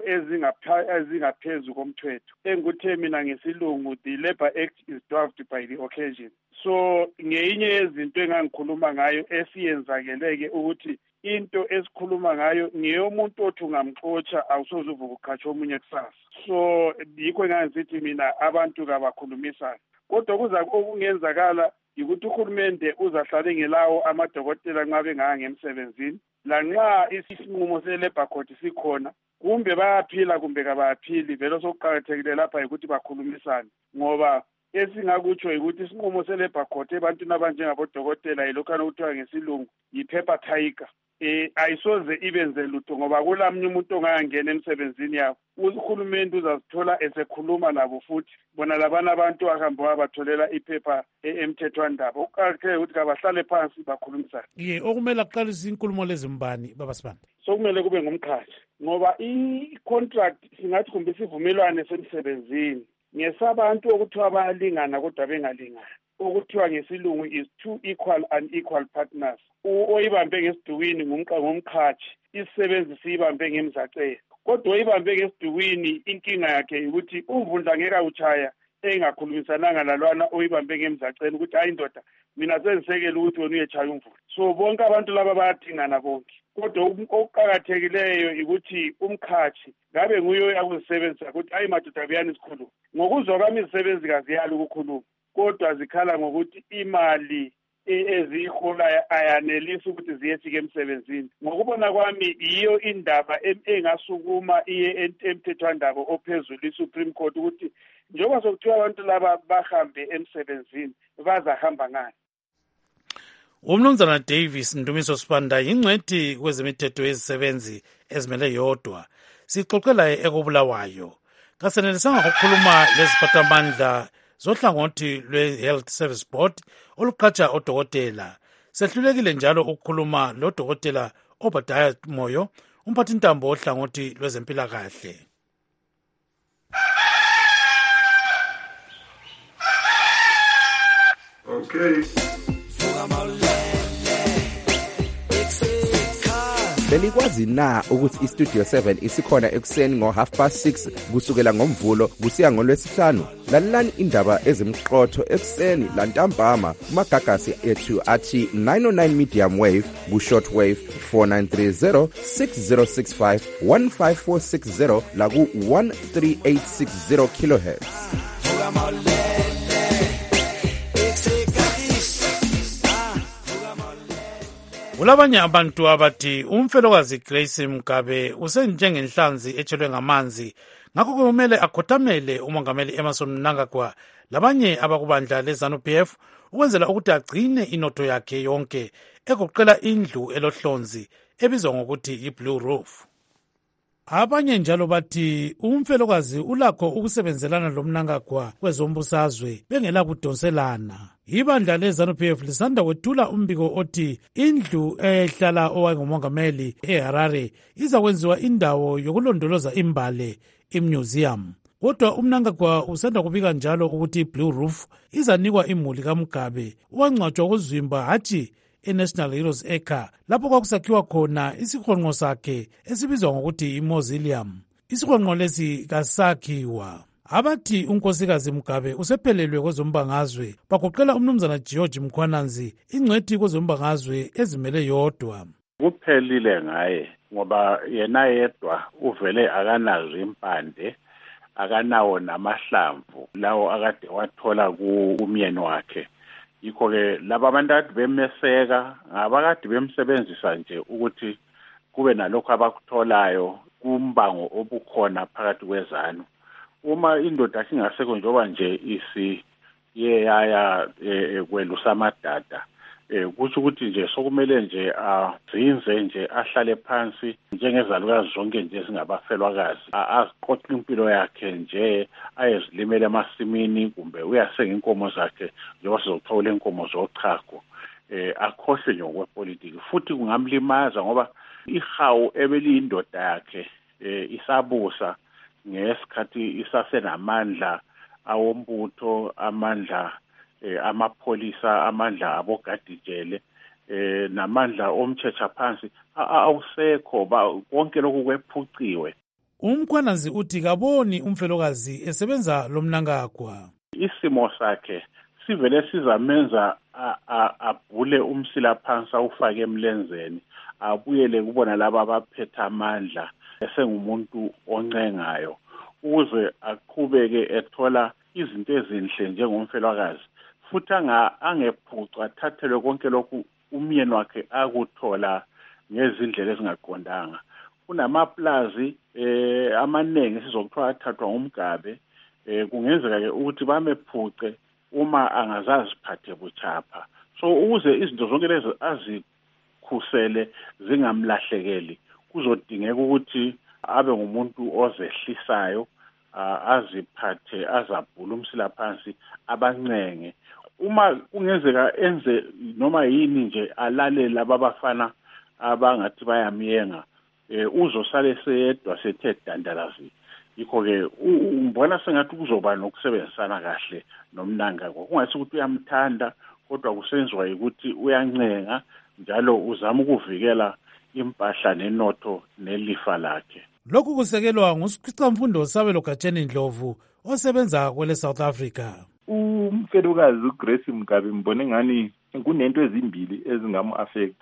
U: ezingaphezu komthetho, engikuthe mina ngesilungu, the Labour Act is dwarfed by the occasion. So ngeyinye yezinto engangikhuluma ngayo esiyenzakeleke ukuthi into esikhuluma ngayo ngeyomuntu othi ungamxotsha awusoze uvuka uqhatsha omunye kusasa. So yikho engangisithi mina abantu kabakhulumisana, kodwa kuza okungenzakala yikuthi uhulumende uzahlale ngelawo amadokotela nxa benganga emsebenzini, lanxa isinqumo se-Labour Court sikhona, kumbe bayaphila kumbe kabayaphili, vele sokuqakathekile lapha yikuthi bakhulumisane, ngoba esingakutsho yikuthi isinqumo se-Labour Court ebantwini abanjengabodokotela yilokhana okuthiwa ngesilungu yi-paper tiger. Ayisoze ibenze lutho ngoba kulamnye umuntu ongangena emsebenzini yabo, uhulumende uzazithola esekhuluma nabo futhi bona labana abantu ahambe wabatholela iphepha emthethwandaba. Ukuqakathekile ukuthi kabahlale phansi bakhulumisane.
Q: Okumele aqalise inkulumo lezi mbani baba Sibanda?
U: Sokumele kube ngumkhathi, ngoba i-contract singathi kumbe isivumelwano semsebenzini ngesabantu okuthiwa bayalingana kodwa bengalingani, okuthiwa ngesilungu is two equal and equal partners. Oyibambe ngesidukwini ngumkhathi, isisebenzi siyibambe ngemzacelo. Kodwa oyibambe ngesidukwini inkinga yakhe ukuthi umvundla ngeke awutshaya engakhulumisananga lalwana oyibambe ngemzacelo ukuthi hayi ndoda mina sengisekela ukuthi wena uyetshaya umvundla. So bonke abantu laba bayadingana bonke, kodwa okuqakathekileyo ukuthi umkhathi ngabe nguye uyakuzisebenzisa ukuthi hayi madoda buyani isikhuluma. Ngokuzwa kwami izisebenzi kaziyali ukukhuluma, kodwa zikhala ngokuthi imali eziyihola ayanelisi ukuthi ziyefika emsebenzini. Ngokubona kwami iyo indaba engasukuma iye emthethwandaba ophezulu i-Supreme Court ukuthi njengoba sokuthiwa abantu laba bahambe emsebenzini bazahamba ngani.
Q: Umnumzana Davis Ndumiso Sibanda yingcwethi kwezemithetho yezisebenzi ezimele yodwa, sixoxe laye ekubulawayo. Kasenelisanga ukukhuluma leziphathamandla zohlangothi lwe-Health Service Board oluqhatsha odokotela. Sehlulekile njalo ukukhuluma lodokotela Obadiah Moyo, umphathintambo ohlangothi lwezempilakahle.
I: Okay.
K: Belikwazi na ukuthi iStudio 7 isikhona ekuseni ngo6:30 kusukela ngomvulo kusiya ngolwesihlanu? Lalelani indaba ezimqotho ekuseni lantambama kumagagasi ethu athi 909 medium wave ku-short wave 4930 6065 15460 la ku-13860 kilohertz.
Q: Kulabanye abantu abathi umfelokazi Grace Mugabe usenjengenhlanzi etshelwe ngamanzi, ngakho kumele akhothamele umongameli Emmerson Mnangagwa labanye abakubandla leZANU-PF ukwenzela ukuthi agcine inotho yakhe yonke egoqela indlu elohlonzi ebizwa ngokuthi i-Blue Roof. Abanye njalo bathi umfelokazi ulakho ukusebenzelana loMnangagwa kwezombusazwe bengela kudonselana. Ibandla leZANU-PF lisanda kwethula umbiko othi indlu ehlala owayengumongameli eHarare izakwenziwa indawo yokulondoloza imbali, imuseum. Kodwa uMnangagwa usanda kubika njalo ukuthi iBlue Roof izanikwa imuli kaMugabe owangcwatshwa kuzwimba hatshi eNational Heroes Acre lapho kwakusakhiwa khona isihonqo sakhe esibizwa ngokuthi imausoleum. Isihonqo lesi kasakhiwa. Abathi unkosikazi Mugabe usephelelwe kwezombangazwe bagoqela umnumzana George Mkhwananzi, ingcwethi kwezombangazwe ezimele yodwa.
T: Kuphelile ngaye ngoba yena yedwa uvele akanazo impande, akanawo namahlamvu lawo akade wathola kumyeni wakhe. Yikho-ke laba abantu akade bemeseka ngabakade bemsebenzisa nje ukuthi kube nalokho abakutholayo kumbango obukhona phakathi kwezanu. Uma indoda singasekho njengoba nje yaya kwelusa amadada kutsho ukuthi nje sokumele nje azinze nje ahlale phansi njengezalukazi zonke nje ezingabafelwakazi, aziqoqe impilo yakhe nje ayezilimela emasimini kumbe uyasenga inkomo zakhe njengoba sizothola inkomo zochago, akhohlwe nje ngokwepolitiki. Futhi kungamlimaza ngoba ihawu ebeliyindoda yakhe isabusa ngesikhathi isasenamandla awombutho, amandla amapholisa, amandla abogadijele, namandla omthetho phansi awusekho, konke lokhu kwephuciwe.
Q: UMkhwanazi uthi kaboni umfelokazi esebenza lomnangagwa.
T: Isimo sakhe sivele sizamenza abhule umsila phansi awufake emlenzeni, abuyele kubona laba abaphethe amandla esengumuntu oncengayo ukuze aqhubeke ethola izinto ezinhle njengomfelokazi, futhi angephucwa athathelwe konke lokhu umyeni wakhe akuthola ngezindlela ezingaqondanga. Kunamaplazi amaningi sizokuthiwa athathwa ngumgabe, kungenzeka-ke ukuthi bamephuce uma angazaziphathe buchapha. So ukuze izinto zonke lezi azikhusele zingamlahlekeli, kuzodingeka ukuthi abe ngumuntu ozehlisayo, aziphathe, azabhula umsila phansi, abancenge. Uma kungenzeka enze noma yini nje alalele abafana abangathi bayamiyenga, uzosale seyedwa sethe dandalazi. Yikho-ke ngibona sengathi kuzoba nokusebenzisana kahle nomnangagwa. Kungasi ukuthi uyamthanda, kodwa kusenziwa ukuthi uyancenga njalo uzama ukuvikela impahla nenotho nelifa lakhe.
Q: Lokhu kusekelwa nguSikhwicamfundo Sabelo Gatsheni Ndlovu osebenza kwele South Africa.
B: Umfelokazi uGrace Mgabe mbone ngani kunento ezimbili ezingamu-affect.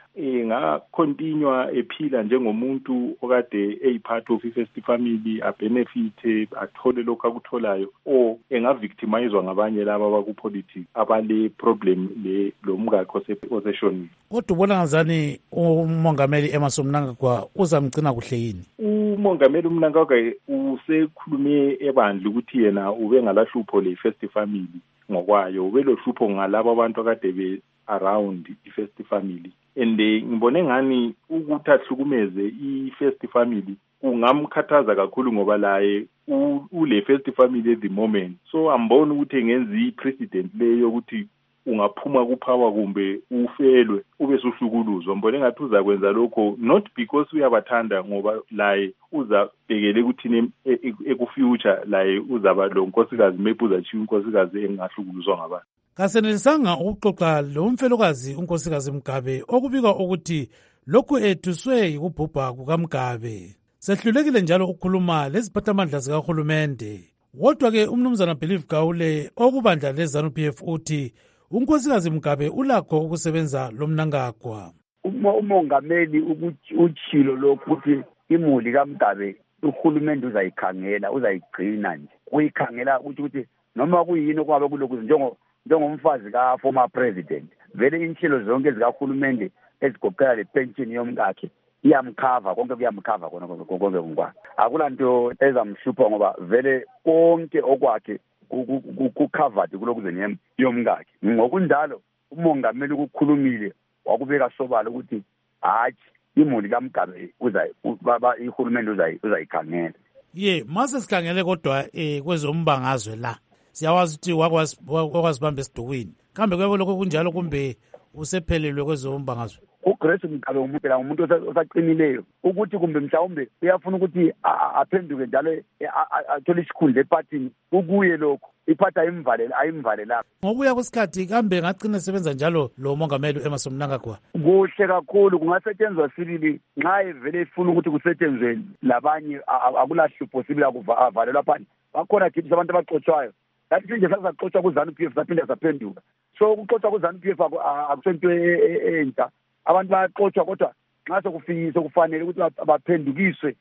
B: Ngakontinua ephila njengomuntu okade eyipart of i-first family, abenefithe, athole lokhu akutholayo, or engavictimizwa ngabanye laba abakupolitics abale problem lo mngakho oseshonile.
Q: Kodwa ubona ngazani umongameli Emmerson Mnangagwa uzamgcina kuhle yini?
B: Umongameli Mnangagwa usekhulume ebandla ukuthi yena ube ngalahlupho le-first family ngokwayo, ube lohlupho ngalabo abantu akade be around i-first family, and ngibone ngani ukuthi ahlukumeze i-first family kungamkhathaza kakhulu ngoba laye ule first family at the moment. So ambona ukuthi engenza i-precedent leyo ukuthi ungaphuma kuphawa kumbe ufelwe ube suhlukuluzwa. Mbone ngathi uzakwenza lokho not because uyabathanda, ngoba laye uzabhekele ukuthi ekufuture laye uzaba lo nkosikazi, maybe uzachiya unkosikazi engahlukuluzwa ngabantu.
Q: Kasenelisanga ukuxoxa lo mfelokazi unkosikazi Mgabe okubikwa ukuthi lokhu ethuswe yikubhubha kukaMgabe. Sehlulekile njalo ukukhuluma leziphathamandla zikahulumende. Kodwa-ke umnumzana Believe Gawule okubandla leZANU-PF uthi unkosikazi Mgabe ulakho ukusebenza lomnangagwa.
V: Umongameli uchilo lokuthi imuli kaMgabe uhulumende uzayikhangela, uzayigcina nje. Uyikhangela ukuthi noma kuyini okwabe kulokhu njengomfazi ka-former president, vele inhlelo zonke zikahulumende ezigoqela le pension yomkakhe iyamkhava, konke kuyamkhava konke ngokwakhe. Akulanto ezamhlupha ngoba vele konke okwakhe ku-covered kulokuzeni yomkakhe. Ngokunjalo umongameli ukukhulumile wakubeka sobala ukuthi hatshi imuli kaMgabe ihulumende uzayikhangela.
Q: Mase sikhangele kodwa kwezombangazwe la siyawazi ukuthi wakwazibamba esidukwini, kambe kwebo lokho kunjalo kumbe usephelelwe kwezombangazwe?
V: uGrace Mgabe umuntu osaqinileyo ukuthi kumbe mhlawumbe uyafuna ukuthi aphenduke njalo athole isikhundla ephathini, ukuye lokho iphatha ayimvalelanga.
Q: Ngokuya kwesikhathi kambe ngagcina sebenza njalo lo mongameli Emmerson Mnangagwa?
V: Kuhle kakhulu, kungasetshenzwa sibili nxa evele efuna ukuthi kusetshenzwe labanye, akulahlupho sibili akuvalelwa phansi. Bakhona kithi abantu abaxotshwayo, lathi nje sakuzaxotshwa kuZANU-PF saphinda saphenduka. So ukuxotshwa kuZANU-PF akusento entsha, abantu bayaxotshwa kodwa nxa sokufanele ukuthi baphendukiswe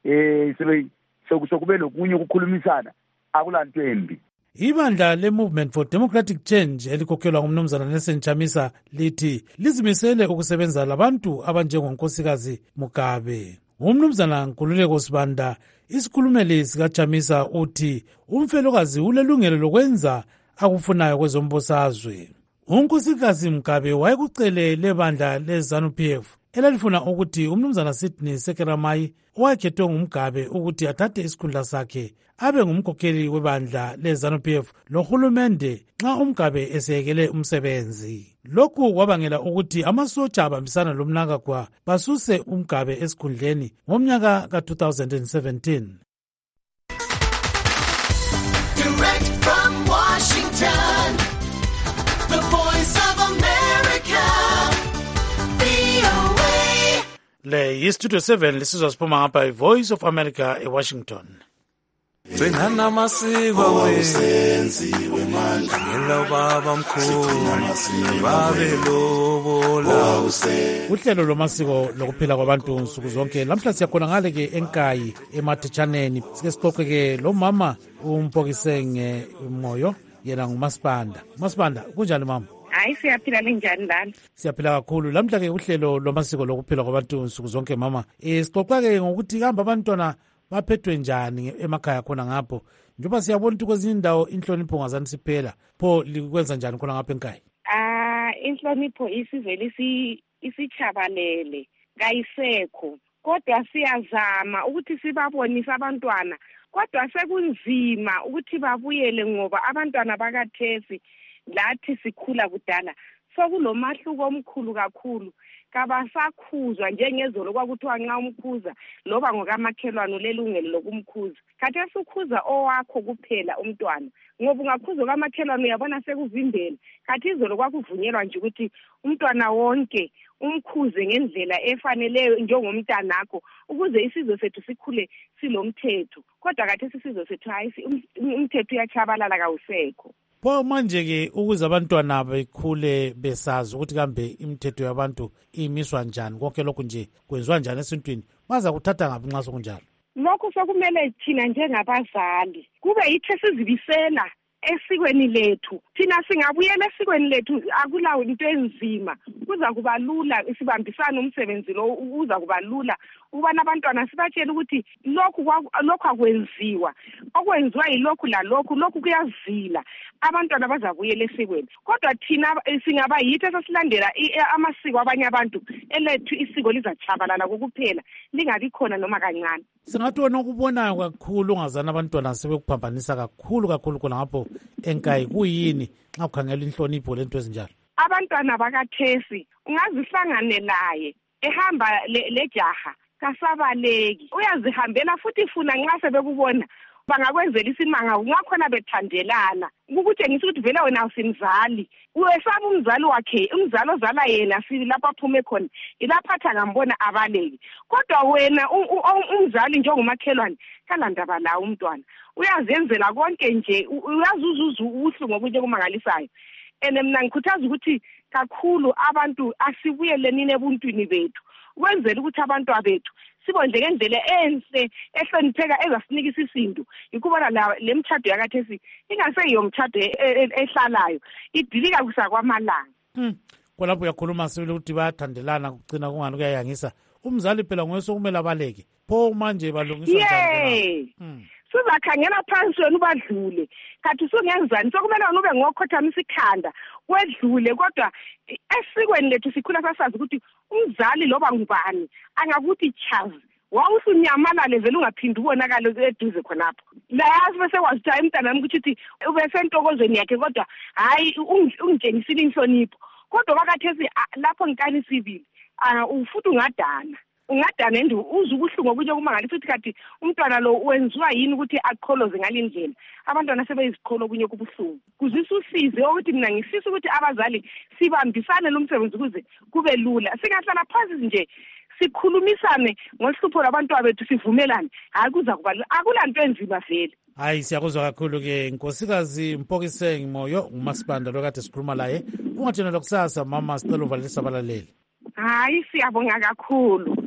V: sokube lokunye ukukhulumisana, akulanto embi.
Q: Ibandla le-Movement for Democratic Change elikhokhelwa ngumnumzana Nelson Chamisa lithi lizimisele ukusebenza labantu abanjengonkosikazi Mugabe. Umnumzana Nkululeko Sibanda, isikhulumeli sikaChamisa, uthi umfelokazi ulelungelo lokwenza akufunayo kwezombusazwe. unkosikazi Mgabe wayekucele lebandla leZANU-PF elalifuna ukuthi umnumzana Sydney Sekeramai owakhethwe ngumgabe ukuthi athathe isikhundla sakhe abe ngumkhokheli webandla leZANU-PF lohulumende nxa umgabe eseyekele umsebenzi. Lokhu kwabangela ukuthi amasotsha abambisana lomnakagwa basuse umgabe esikhundleni ngomnyaka ka-2017.
I: Direct from Washington, the voice of America, VOA.
Q: Le yistudio 7 lisizwa siphuma ngapha iVoice of America eWashington.
P: Gcinana amasiko wenziwe manje ngela baba mkhulu babe lobola
Q: uhlelo lomasiko lokuphila kwabantu nsuku zonke lamhla siyakhona ngale ke enkayi emathechaneni sike sixoxe ke lo mama umpokisenge umoyo yena nguMasipanda. Masipanda kunjani mama?
A: Hayi siyaphila linjani lana?
Q: Siyaphila kakhulu. Lamhla ke uhlelo lomasiko lokuphila kwabantu nsuku zonke mama sixoxa ke ngokuthi hamba abantwana baphethwe njani emakhaya khona ngapho njengoba siyabona ukuthi kwezinye indawo inhlonipho ngazani siphela pho likwenza njani khona ngapha enkayi?
A: Inhlonipho isivele isichabalele kayisekho kodwa siyazama ukuthi sibabonise abantwana kodwa sekunzima ukuthi babuyele ngoba abantwana bakathesi lathi sikhula kudala sokulomahluko omkhulu kakhulu kabasakhuzwa njengezolo kwakuthiwa nxa umkhuza loba ngokamakhelwane lelungelo lokumkhuza khathi esukhuza owakho kuphela umntwana ngoba ungakhuza kamakhelwane uyabona sekuvimbela khathi izolo kwakuvunyelwa nje ukuthi umntwana wonke umkhuze ngendlela efaneleyo njengomntanakho ukuze isizwe sethu sikhule silomthetho kodwa khathi isizwe sethu hayi umthetho uyachabalala kawusekho.
Q: Pho manje-ke ukuze abantwana bekhule besazi ukuthi kambe imithetho yabantu imiswa njani konke lokhu nje kwenziwa njani esintwini baza kuthatha ngaphi nxa sokunjalo?
A: Lokhu sokumele thina njengabazali kube yithi sizibisela esikweni lethu thina singabuyela esikweni lethu akulawo into enzima kuza kuba lula isibambisana umsebenzi lo uza kuba lula ubana abantwana sibatshela ukuthi lokhu akwenziwa okwenziwa yilokhu lokhu kuyazila abantwana bazabuyela esikweni kodwa thina singaba yithi esasilandela amasiko abanye abantu elethu isiko lizachabalala kokuphela lingabi khona noma kancane.
Q: Singathi wena okubonayo kakhulu ungazana abantwana sebekuphambanisa kakhulu khona ngapho enkayi kuyini nxa kukhangela inhlonipho lento ezinjalo?
A: Abantwana bakathesi ungazihlangane laye ehamba lejaha kasabaleki uyazihambela futhi funa nxa sebekubona bangakwenzela isimanga ungakhona bethandelana ukutshengisa ukuthi vele wena usimzali uyesaba umzali wakhe umzali ozala yena lapho aphume khona ilaphatha ngambona abaleki kodwa wena umzali njengomakhelwane kalandaba lawo umntwana uyazenzela konke nje uyazuzuza ubuhlungu obunje kumangalisayo. Mina ngikhuthaza ukuthi kakhulu abantu asibuyeleni ebuntwini bethu ukwenzela ukuthi abantu bethu sibonje ngendlela enhle ehlonipheka ezasinika isisindo ikubona le mthatho yakathesi ingaseyiyo mthatho ehlalayo idilika kusakwamalanga.
Q: Kolapho uyakhuluma sibile ukuthi bayathandelana kugcina kungani kuyayangisa umzali phela ngowesokumele abaleke pho manje balungiswa
A: njani? Sizakhangela phansi wena ubadlule kathi sungenzani sokumele wena ube ngokhothamisa ikhanda wedlule kodwa esikweni lethu sikhula sasazi ukuthi umzali loba ngubani angakuthi chazi wawusunyamalale vele ungaphindi ubonakala eduze khonapho la yazi bese wazithi hayi mntanami ukuthi ube sentokozweni yakhe kodwa hayi ungitshengisile inhlonipho kodwa bakathesi lapho ngikanisibili ufuthi ungadana ndi uze ubuhlungu obunye kumangalisa ukuthi kanti umntwana lo wenziwa yini ukuthi aqholoze ngalindlela abantwana sebeyiziqholo obunye kubuhlungu kuzisa usize ukuthi mina ngisisa ukuthi abazali sibambisane lo msebenzi ukuze kube lula singahlala phansi nje sikhulumisane ngohlupho labantwana bethu sivumelane hayi kuza kuba akulanto enzima vele.
Q: Hayi siyakuzwa kakhulu-ke nkosikazi Mpokisenge Moyo nguMasipanda lo kade sikhuluma laye ungathena lokusasa mama sicela uvalelisa abalaleli.
A: Hayi siyabonga kakhulu.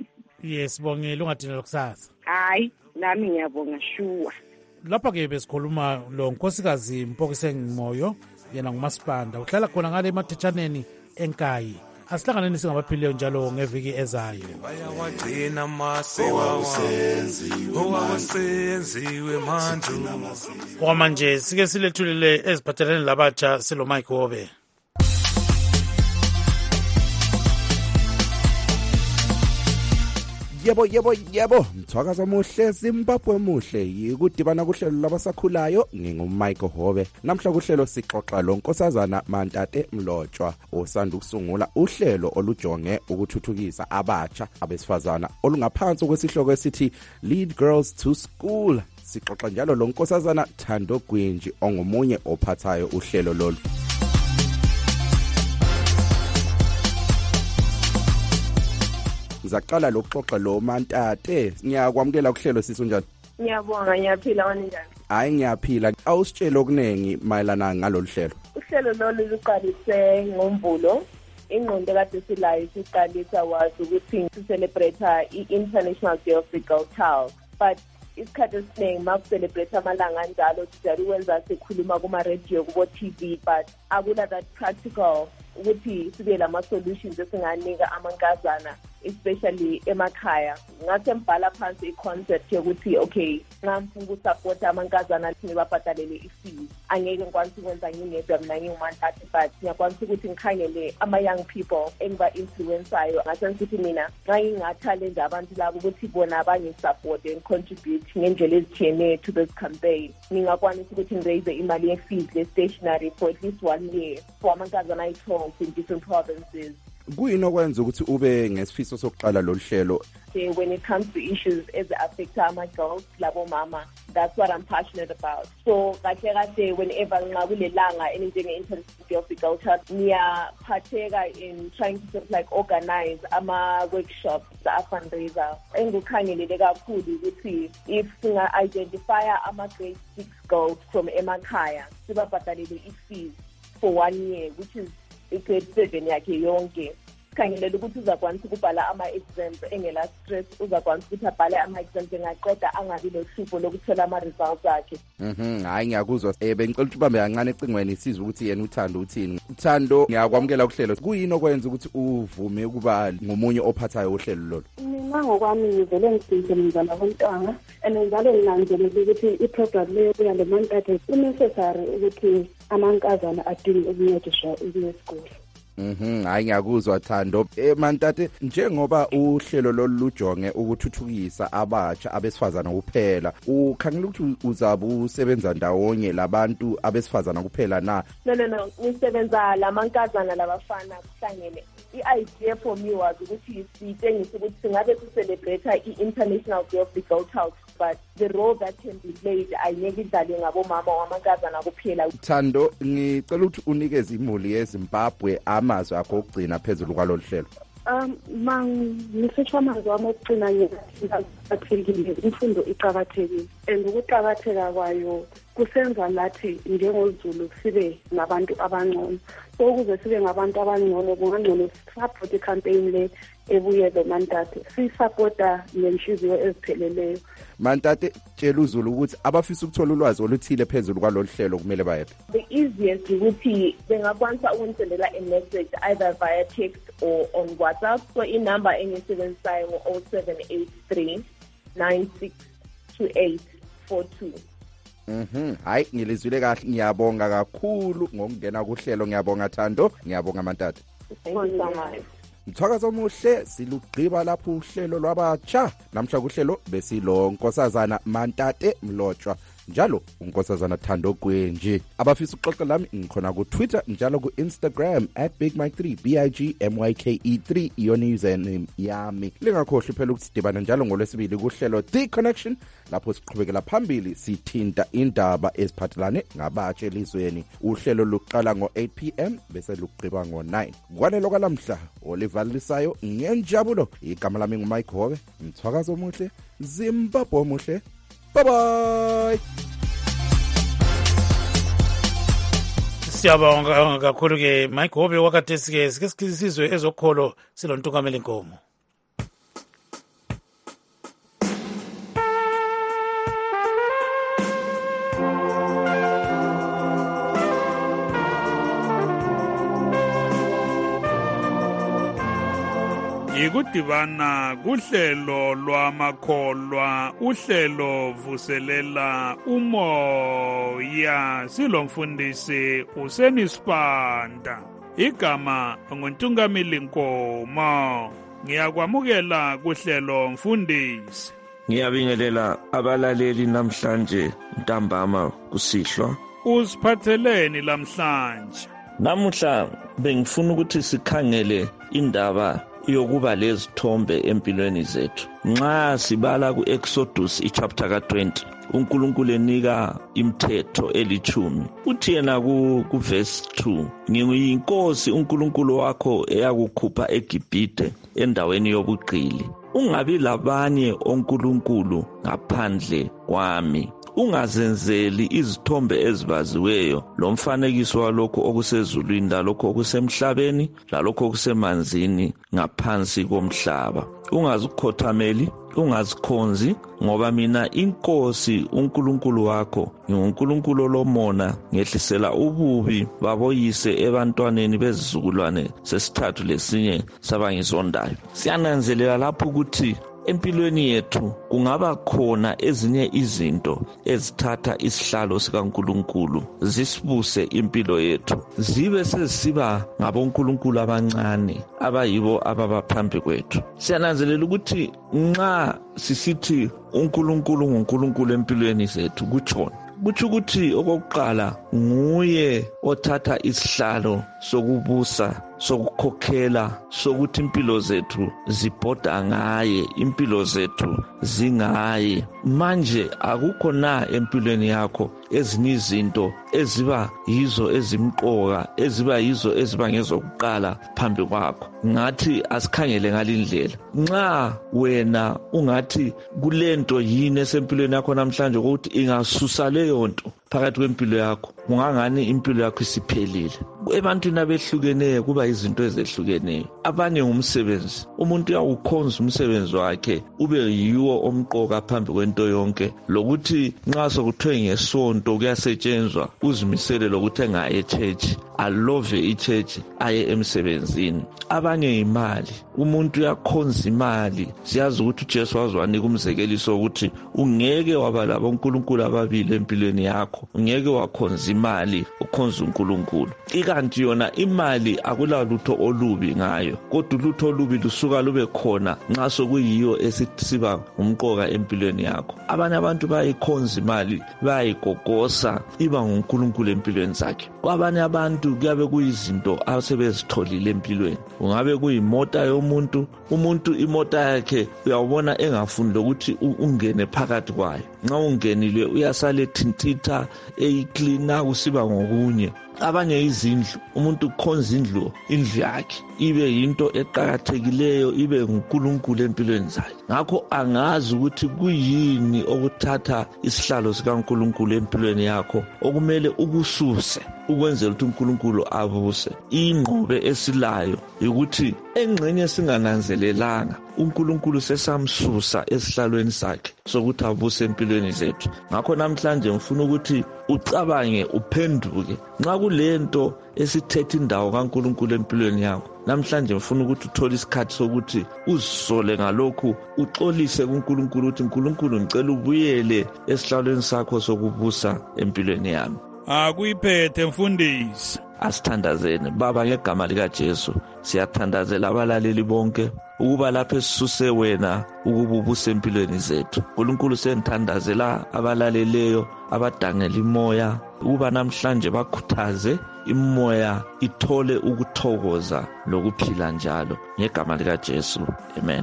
Q: Yes sibongile ungathina lokusasa.
A: Hayi nami ngiyabonga sure.
Q: Lapha-ke besikhuluma lo nkosikazi Mpokisenge Moyo yena nguMasipanda uhlala khona ngale emathechaneni enkayi. Asihlanganeni singabaphilileyo njalo ngeviki ezayo.
P: Bayawagcina amasiko owawenziwe manje.
Q: Okwamanje sike silethulile eziphathelene labatsha silo Mike Hobe.
K: yebo mthwakazo muhle Zimbabwe muhle yikudibana kuhlelo labasakhulayo nginguMichael Hove namhla kuhlelo sixoxa lo nkosazana Mantate Mlotshwa osanda ukusungula uhlelo olujonge ukuthuthukisa abatsha abesifazana olungaphansi kwesihloko esithi Lead Girls to School. Sixoxa njalo lo nkosazana Thando Gwinji ongomunye ophathayo uhlelo lolu. Ngizaqala lokuxoxa lo Mantate. Ngiyakwamukela kuhlelo sisi unjani?
F: Ngiyabonga, ngiyaphila wena njani?
K: Hayi ngiyaphila. Awusitshele okunengi mayelana ngalolu hlelo.
F: Uhlelo lolu luqalise ngoMvulo. Ingqondo kade silayo siqalisa wazi ukuthi sicelebrate i-International Day of the Girl Child. But isikhathi esiningi makucelebrate amalanga anjalo sijali ukwenza sikhuluma kuma-radio kubo-TV but akula that practical ukuthi sibe lama-solutions esinganika amankazana especially emakhaya. Ngase mbhala phansi i-concept yokuthi okay nxa ngifuna ukusapota amankazana ngibabhadalele i-fees angeke ngikwanisa ukwenza ngingedwa mina nginguMantate but ngiyakwanisa ukuthi ngikhangele ama-young people engiba-influensayo ngase ngithi mina nxa ngingathale abantu labo ukuthi bona bangisapote ngicontribute ngendlela ezithiyene to this campaign ngingakwanisa ukuthi ngiraise imali ye-fees le-stationary for at least 1 year for amankazana ayi-12 in different provinces.
K: Kuyini okwenza ukuthi ube ngesifiso sokuqala lo hlelo?
F: When it comes to issues as affect my girls, labo mama, that's what I'm passionate about. So kahle whenever nxa kulelanga enjenge International Day of the Girl Child, ngiyaphatheka in trying to sort of like organize ama-workshops, a-fundraiser. Engikukhangelele kakhulu ukuthi if singa-identify ama-grade 6 girls from emakhaya, sibabhadalele i-fees for 1 year, which is i-grade 7 yakhe yonke. Khangelela ukuthi uzakwanisa ukubhala ama-exams engela stress, uzakwanisa ukuthi abhale ama-exams engaqeda angabi lohlupho lokuthola ama-results akhe.
K: Hayi ngiyakuzwa. Bengicela ukuthi ubambe kancane ecingweni sizwe ukuthi yena uThando uthini. Uthando ngiyakwamukela uhlelo. Kuyini okwenza ukuthi uvume ukuba ngomunye ophathayo uhlelo lolu?
G: Mina ngokwami ngivele ngisinze mzala wontanga and njalo nginanzelele ukuthi iprogram leyo kuya le Mantate necessary ukuthi amankazana adinge ukuncediswa ukuya esikole.
K: Hayi ngiyakuzwa Thando. Mantate, njengoba uhlelo lolu lujonge ukuthuthukisa abatsha abesifazana kuphela, ukhangela ukuthi uzabe usebenza ndawonye labantu abesifazana kuphela na?
F: No, ngisebenza lamankazana labafana kuhlangene. I-idea for me was ukuthi sitshengise ukuthi singabe sicelebrate i-International Day of the Girl Child, but the role that can be played ayingeke idlale ngabomama wamankazana kuphela.
K: Thando, ngicela ukuthi unikeze imuli yeZimbabwe amazwi akho okugcina phezulu kwalolu hlelo.
G: Ngisho amazwi ami okugcina ngiyathekile, imfundo iqakathekile and ukuqakatheka kwayo kusenza nathi njengozulu sibe ngabantu abangcono. So ukuze sibe ngabantu abangcono kungangcono support i-campaign le ebuye lo Mantate, sisupporta ngenhliziyo ezipheleleyo.
K: Mantate, tshela uZulu ukuthi abafisa ukuthola ulwazi oluthile phezulu kwalolu hlelo kumele bayephi?
F: The easiest ukuthi bengakwanisa ukusendela a message either via text or on WhatsApp. So inumber engisebenzisayo ngo-0783 962842.
K: Hayi ngilizwile kahle, ngiyabonga kakhulu ngokungena kuhlelo. Ngiyabonga Thando, ngiyabonga Mantate.
F: Thank you so much.
K: Mthwakazo omuhle silugqiba lapho uhlelo lwabatsha. Namhla kuhlelo besilo nkosazana Mantate Mlotshwa, njalo unkosazana Thando Gwinji. Abafisa ukuxoxa lami ngikhona ku Twitter njalo ku Instagram @BigMike3 BIGMYKE3 iyona username yami. Lingakhohlwa phela ukuthi sidibana njalo ngolwesibili kuhlelo The Connection, lapho siqhubekela phambili sithinta indaba eziphathelane ngabatsha elizweni. Uhlelo luqala ngo-8 PM bese lugqiba ngo-9. Kwanelo kwalamhla olivalisayo ngenjabulo. Igama lami nguMike Hove. Mthwakazo omuhle, Zimbabwe omuhle. Bye bye.
Q: Siyabonga kakhulu ke Mike Hove wakathesi ke sike sizwe ezokholo silontukamela inkomo.
W: Ikudibana kuhlelo lwamakholwa, uhlelo vuselela umoya. Silomfundisi uSenisipanda, igama nguNtungameli Nkomo. Ngiyakwamukela kuhlelo mfundisi.
C: Ngiyabingelela abalaleli namhlanje ntambama kusihlwa.
W: Usiphatheleni lamhlanje?
C: Namuhla bengifuna ukuthi sikhangele indaba yokuba lezithombe empilweni zethu. Nxa sibala ku-Exodus chapter ka-20, uNkulunkulu enika imithetho 10. Uthi yena ku-verse 2, ngiyinkosi uNkulunkulu wakho eyakukhupha eGibhite endaweni yobugqili. Ungabi labanye onkulunkulu ngaphandle kwami. Ungazenzeli izithombe ezibaziweyo lomfanekiso walokho okusezulwini lalokho okusemhlabeni lalokho okusemanzini ngaphansi komhlaba. Ungazikhothameli, ungazikhonzi, ngoba mina inkosi uNkulunkulu wakho nginguNkulunkulu olomona, ngehlisela ububi baboyise ebantwaneni bezizukulwane sesithathu lesinye sabangisondayo. Siyananzelela lapho ukuthi empilweni yethu kungaba khona ezinye izinto ezithatha isihlalo sikaNkulunkulu zisibuse impilo yethu, zibe sezisiba ngabonkulunkulu abancane abayibo ababaphambi kwethu. Siyananzelela ukuthi nxa sisithi uNkulunkulu nguNkulunkulu empilweni zethu kutsho ukuthi okokuqala nguye othatha isihlalo sokubusa, sokukhokhela, sokuthi impilo zethu zibhoda ngaye, impilo zethu zingaye. Manje akukho na empilweni yakho ezinye izinto eziba yizo ezimqoka, eziba yizo eziba ngezokuqala phambi kwakho? Ngathi asikhangele ngalindlela. Nxa wena ungathi kulento yini esempilweni yakho namhlanje ukuthi ingasusa leyo nto phakathi kwempilo yakho, ungangani impilo yakho isiphelile. Ebantwini abehlukeneyo kuba izinto ezehlukeneyo. Abanye ngumsebenzi, umuntu uyawukhonza umsebenzi wakhe ube yiwo omqoka phambi kwento yonke, lokuthi nxa sokuthiwe ngesonto kuyasetshenzwa uzimisele lokuthi engaye echurch, alove ichurch, aye emsebenzini. Abanye imali, umuntu uyakhonza imali. Siyazi ukuthi uJesu waziwanika umzekeliso ukuthi ungeke waba labonkulunkulu ababili empilweni yakho, ungeke wakhonza imali ukhonza uNkulunkulu. Ikanti yona imali akulalutho olubi ngayo, kodwa ulutho olubi lusuka lube khona nxa sokuyiyo esisiba umqoka empilweni yakho. Abanye abantu bayikhonza imali, bayigogosa, iba nguNkulunkulu empilweni zakhe. Abanye abantu kuyabe kuyizinto asebezitholile empilweni. Ungabe kuyimota yomuntu, umuntu imota yakhe uyawubona engafuni lokuthi ungene phakathi kwayo. Nxa ungenile uyasale thintitha eyiklina kusiba ngokunye. Abanye izindlu, umuntu ukhonza indlu yakhe ibe yinto eqhakathekileyo, ibe nguNkulunkulu empilweni zakhe. Ngakho angazi ukuthi kuyini okuthatha isihlalo sikaNkulunkulu empilweni yakho okumele ukususe ukwenzela ukuthi uNkulunkulu abuse. Ingqobe esilayo ukuthi engxenye singananzelelanga uNkulunkulu sesamsusa esihlalweni sakhe sokuthi abuse empilweni zethu. Ngakho namhlanje ngifuna ukuthi ucabange, uphenduke. Nxa kulento esithethe indawo kaNkulunkulu empilweni yakho, namhlanje ngifuna ukuthi uthole isikhathi sokuthi uzisole ngalokhu, uxolise kuNkulunkulu ukuthi uNkulunkulu ngicela ubuyele esihlalweni sakho sokubusa empilweni yami.
W: Akuyiphethe mfundisi.
C: Asithandazeni. Baba, ngegama likaJesu siyathandazela abalaleli bonke ukuba lapho esisuse wena ukuba ubuse empilweni zethu. uNkulunkulu senithandazela abalaleleyo abadangela imoya ukuba namhlanje bakhuthaze imoya ithole ukuthokoza lokuphila njalo, ngegama likaJesu, amen.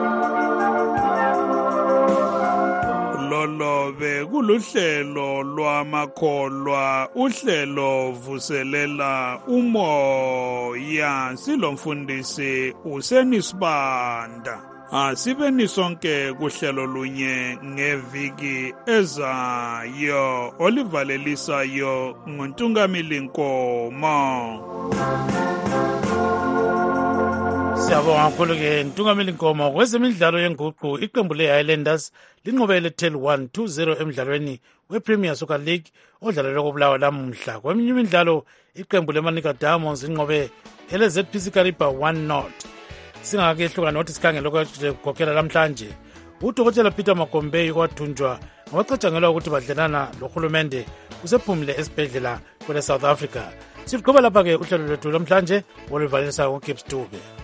W: Lolobe kuluhlelo lwamakholwa, uhlelo vuselela umoya. Silomfundisi uSenisibanda. Asibeni sonke kuhlelo lunye ngeviki ezayo. Olivalelisayo nguNtungamili Nkomo.
Q: Siyabonga kakhulu-ke Ntungamili Nkomo. Kwezemidlalo yenguqu, iqembu le-Highlanders linqobele 10-1-2-0 emdlalweni we-Premier Soccer League odlalelwe koBulawayo lamuhla. Kweminye imidlalo, iqembu le-Manica Diamonds linqobe ele-ZPC Kariba 1-0. Singakehlukana nokuthi sikhangele ukukhokhela lamhlanje, uDokotela Peter Magombe kwathunjwa ngabacatshangelwa ukuthi badlelana lohulumende usephumile esibhedlela kwele South Africa. Siqhubeka lapha-ke uhlelo lwethu lamhlanje oluvalisa uGibbs Dube.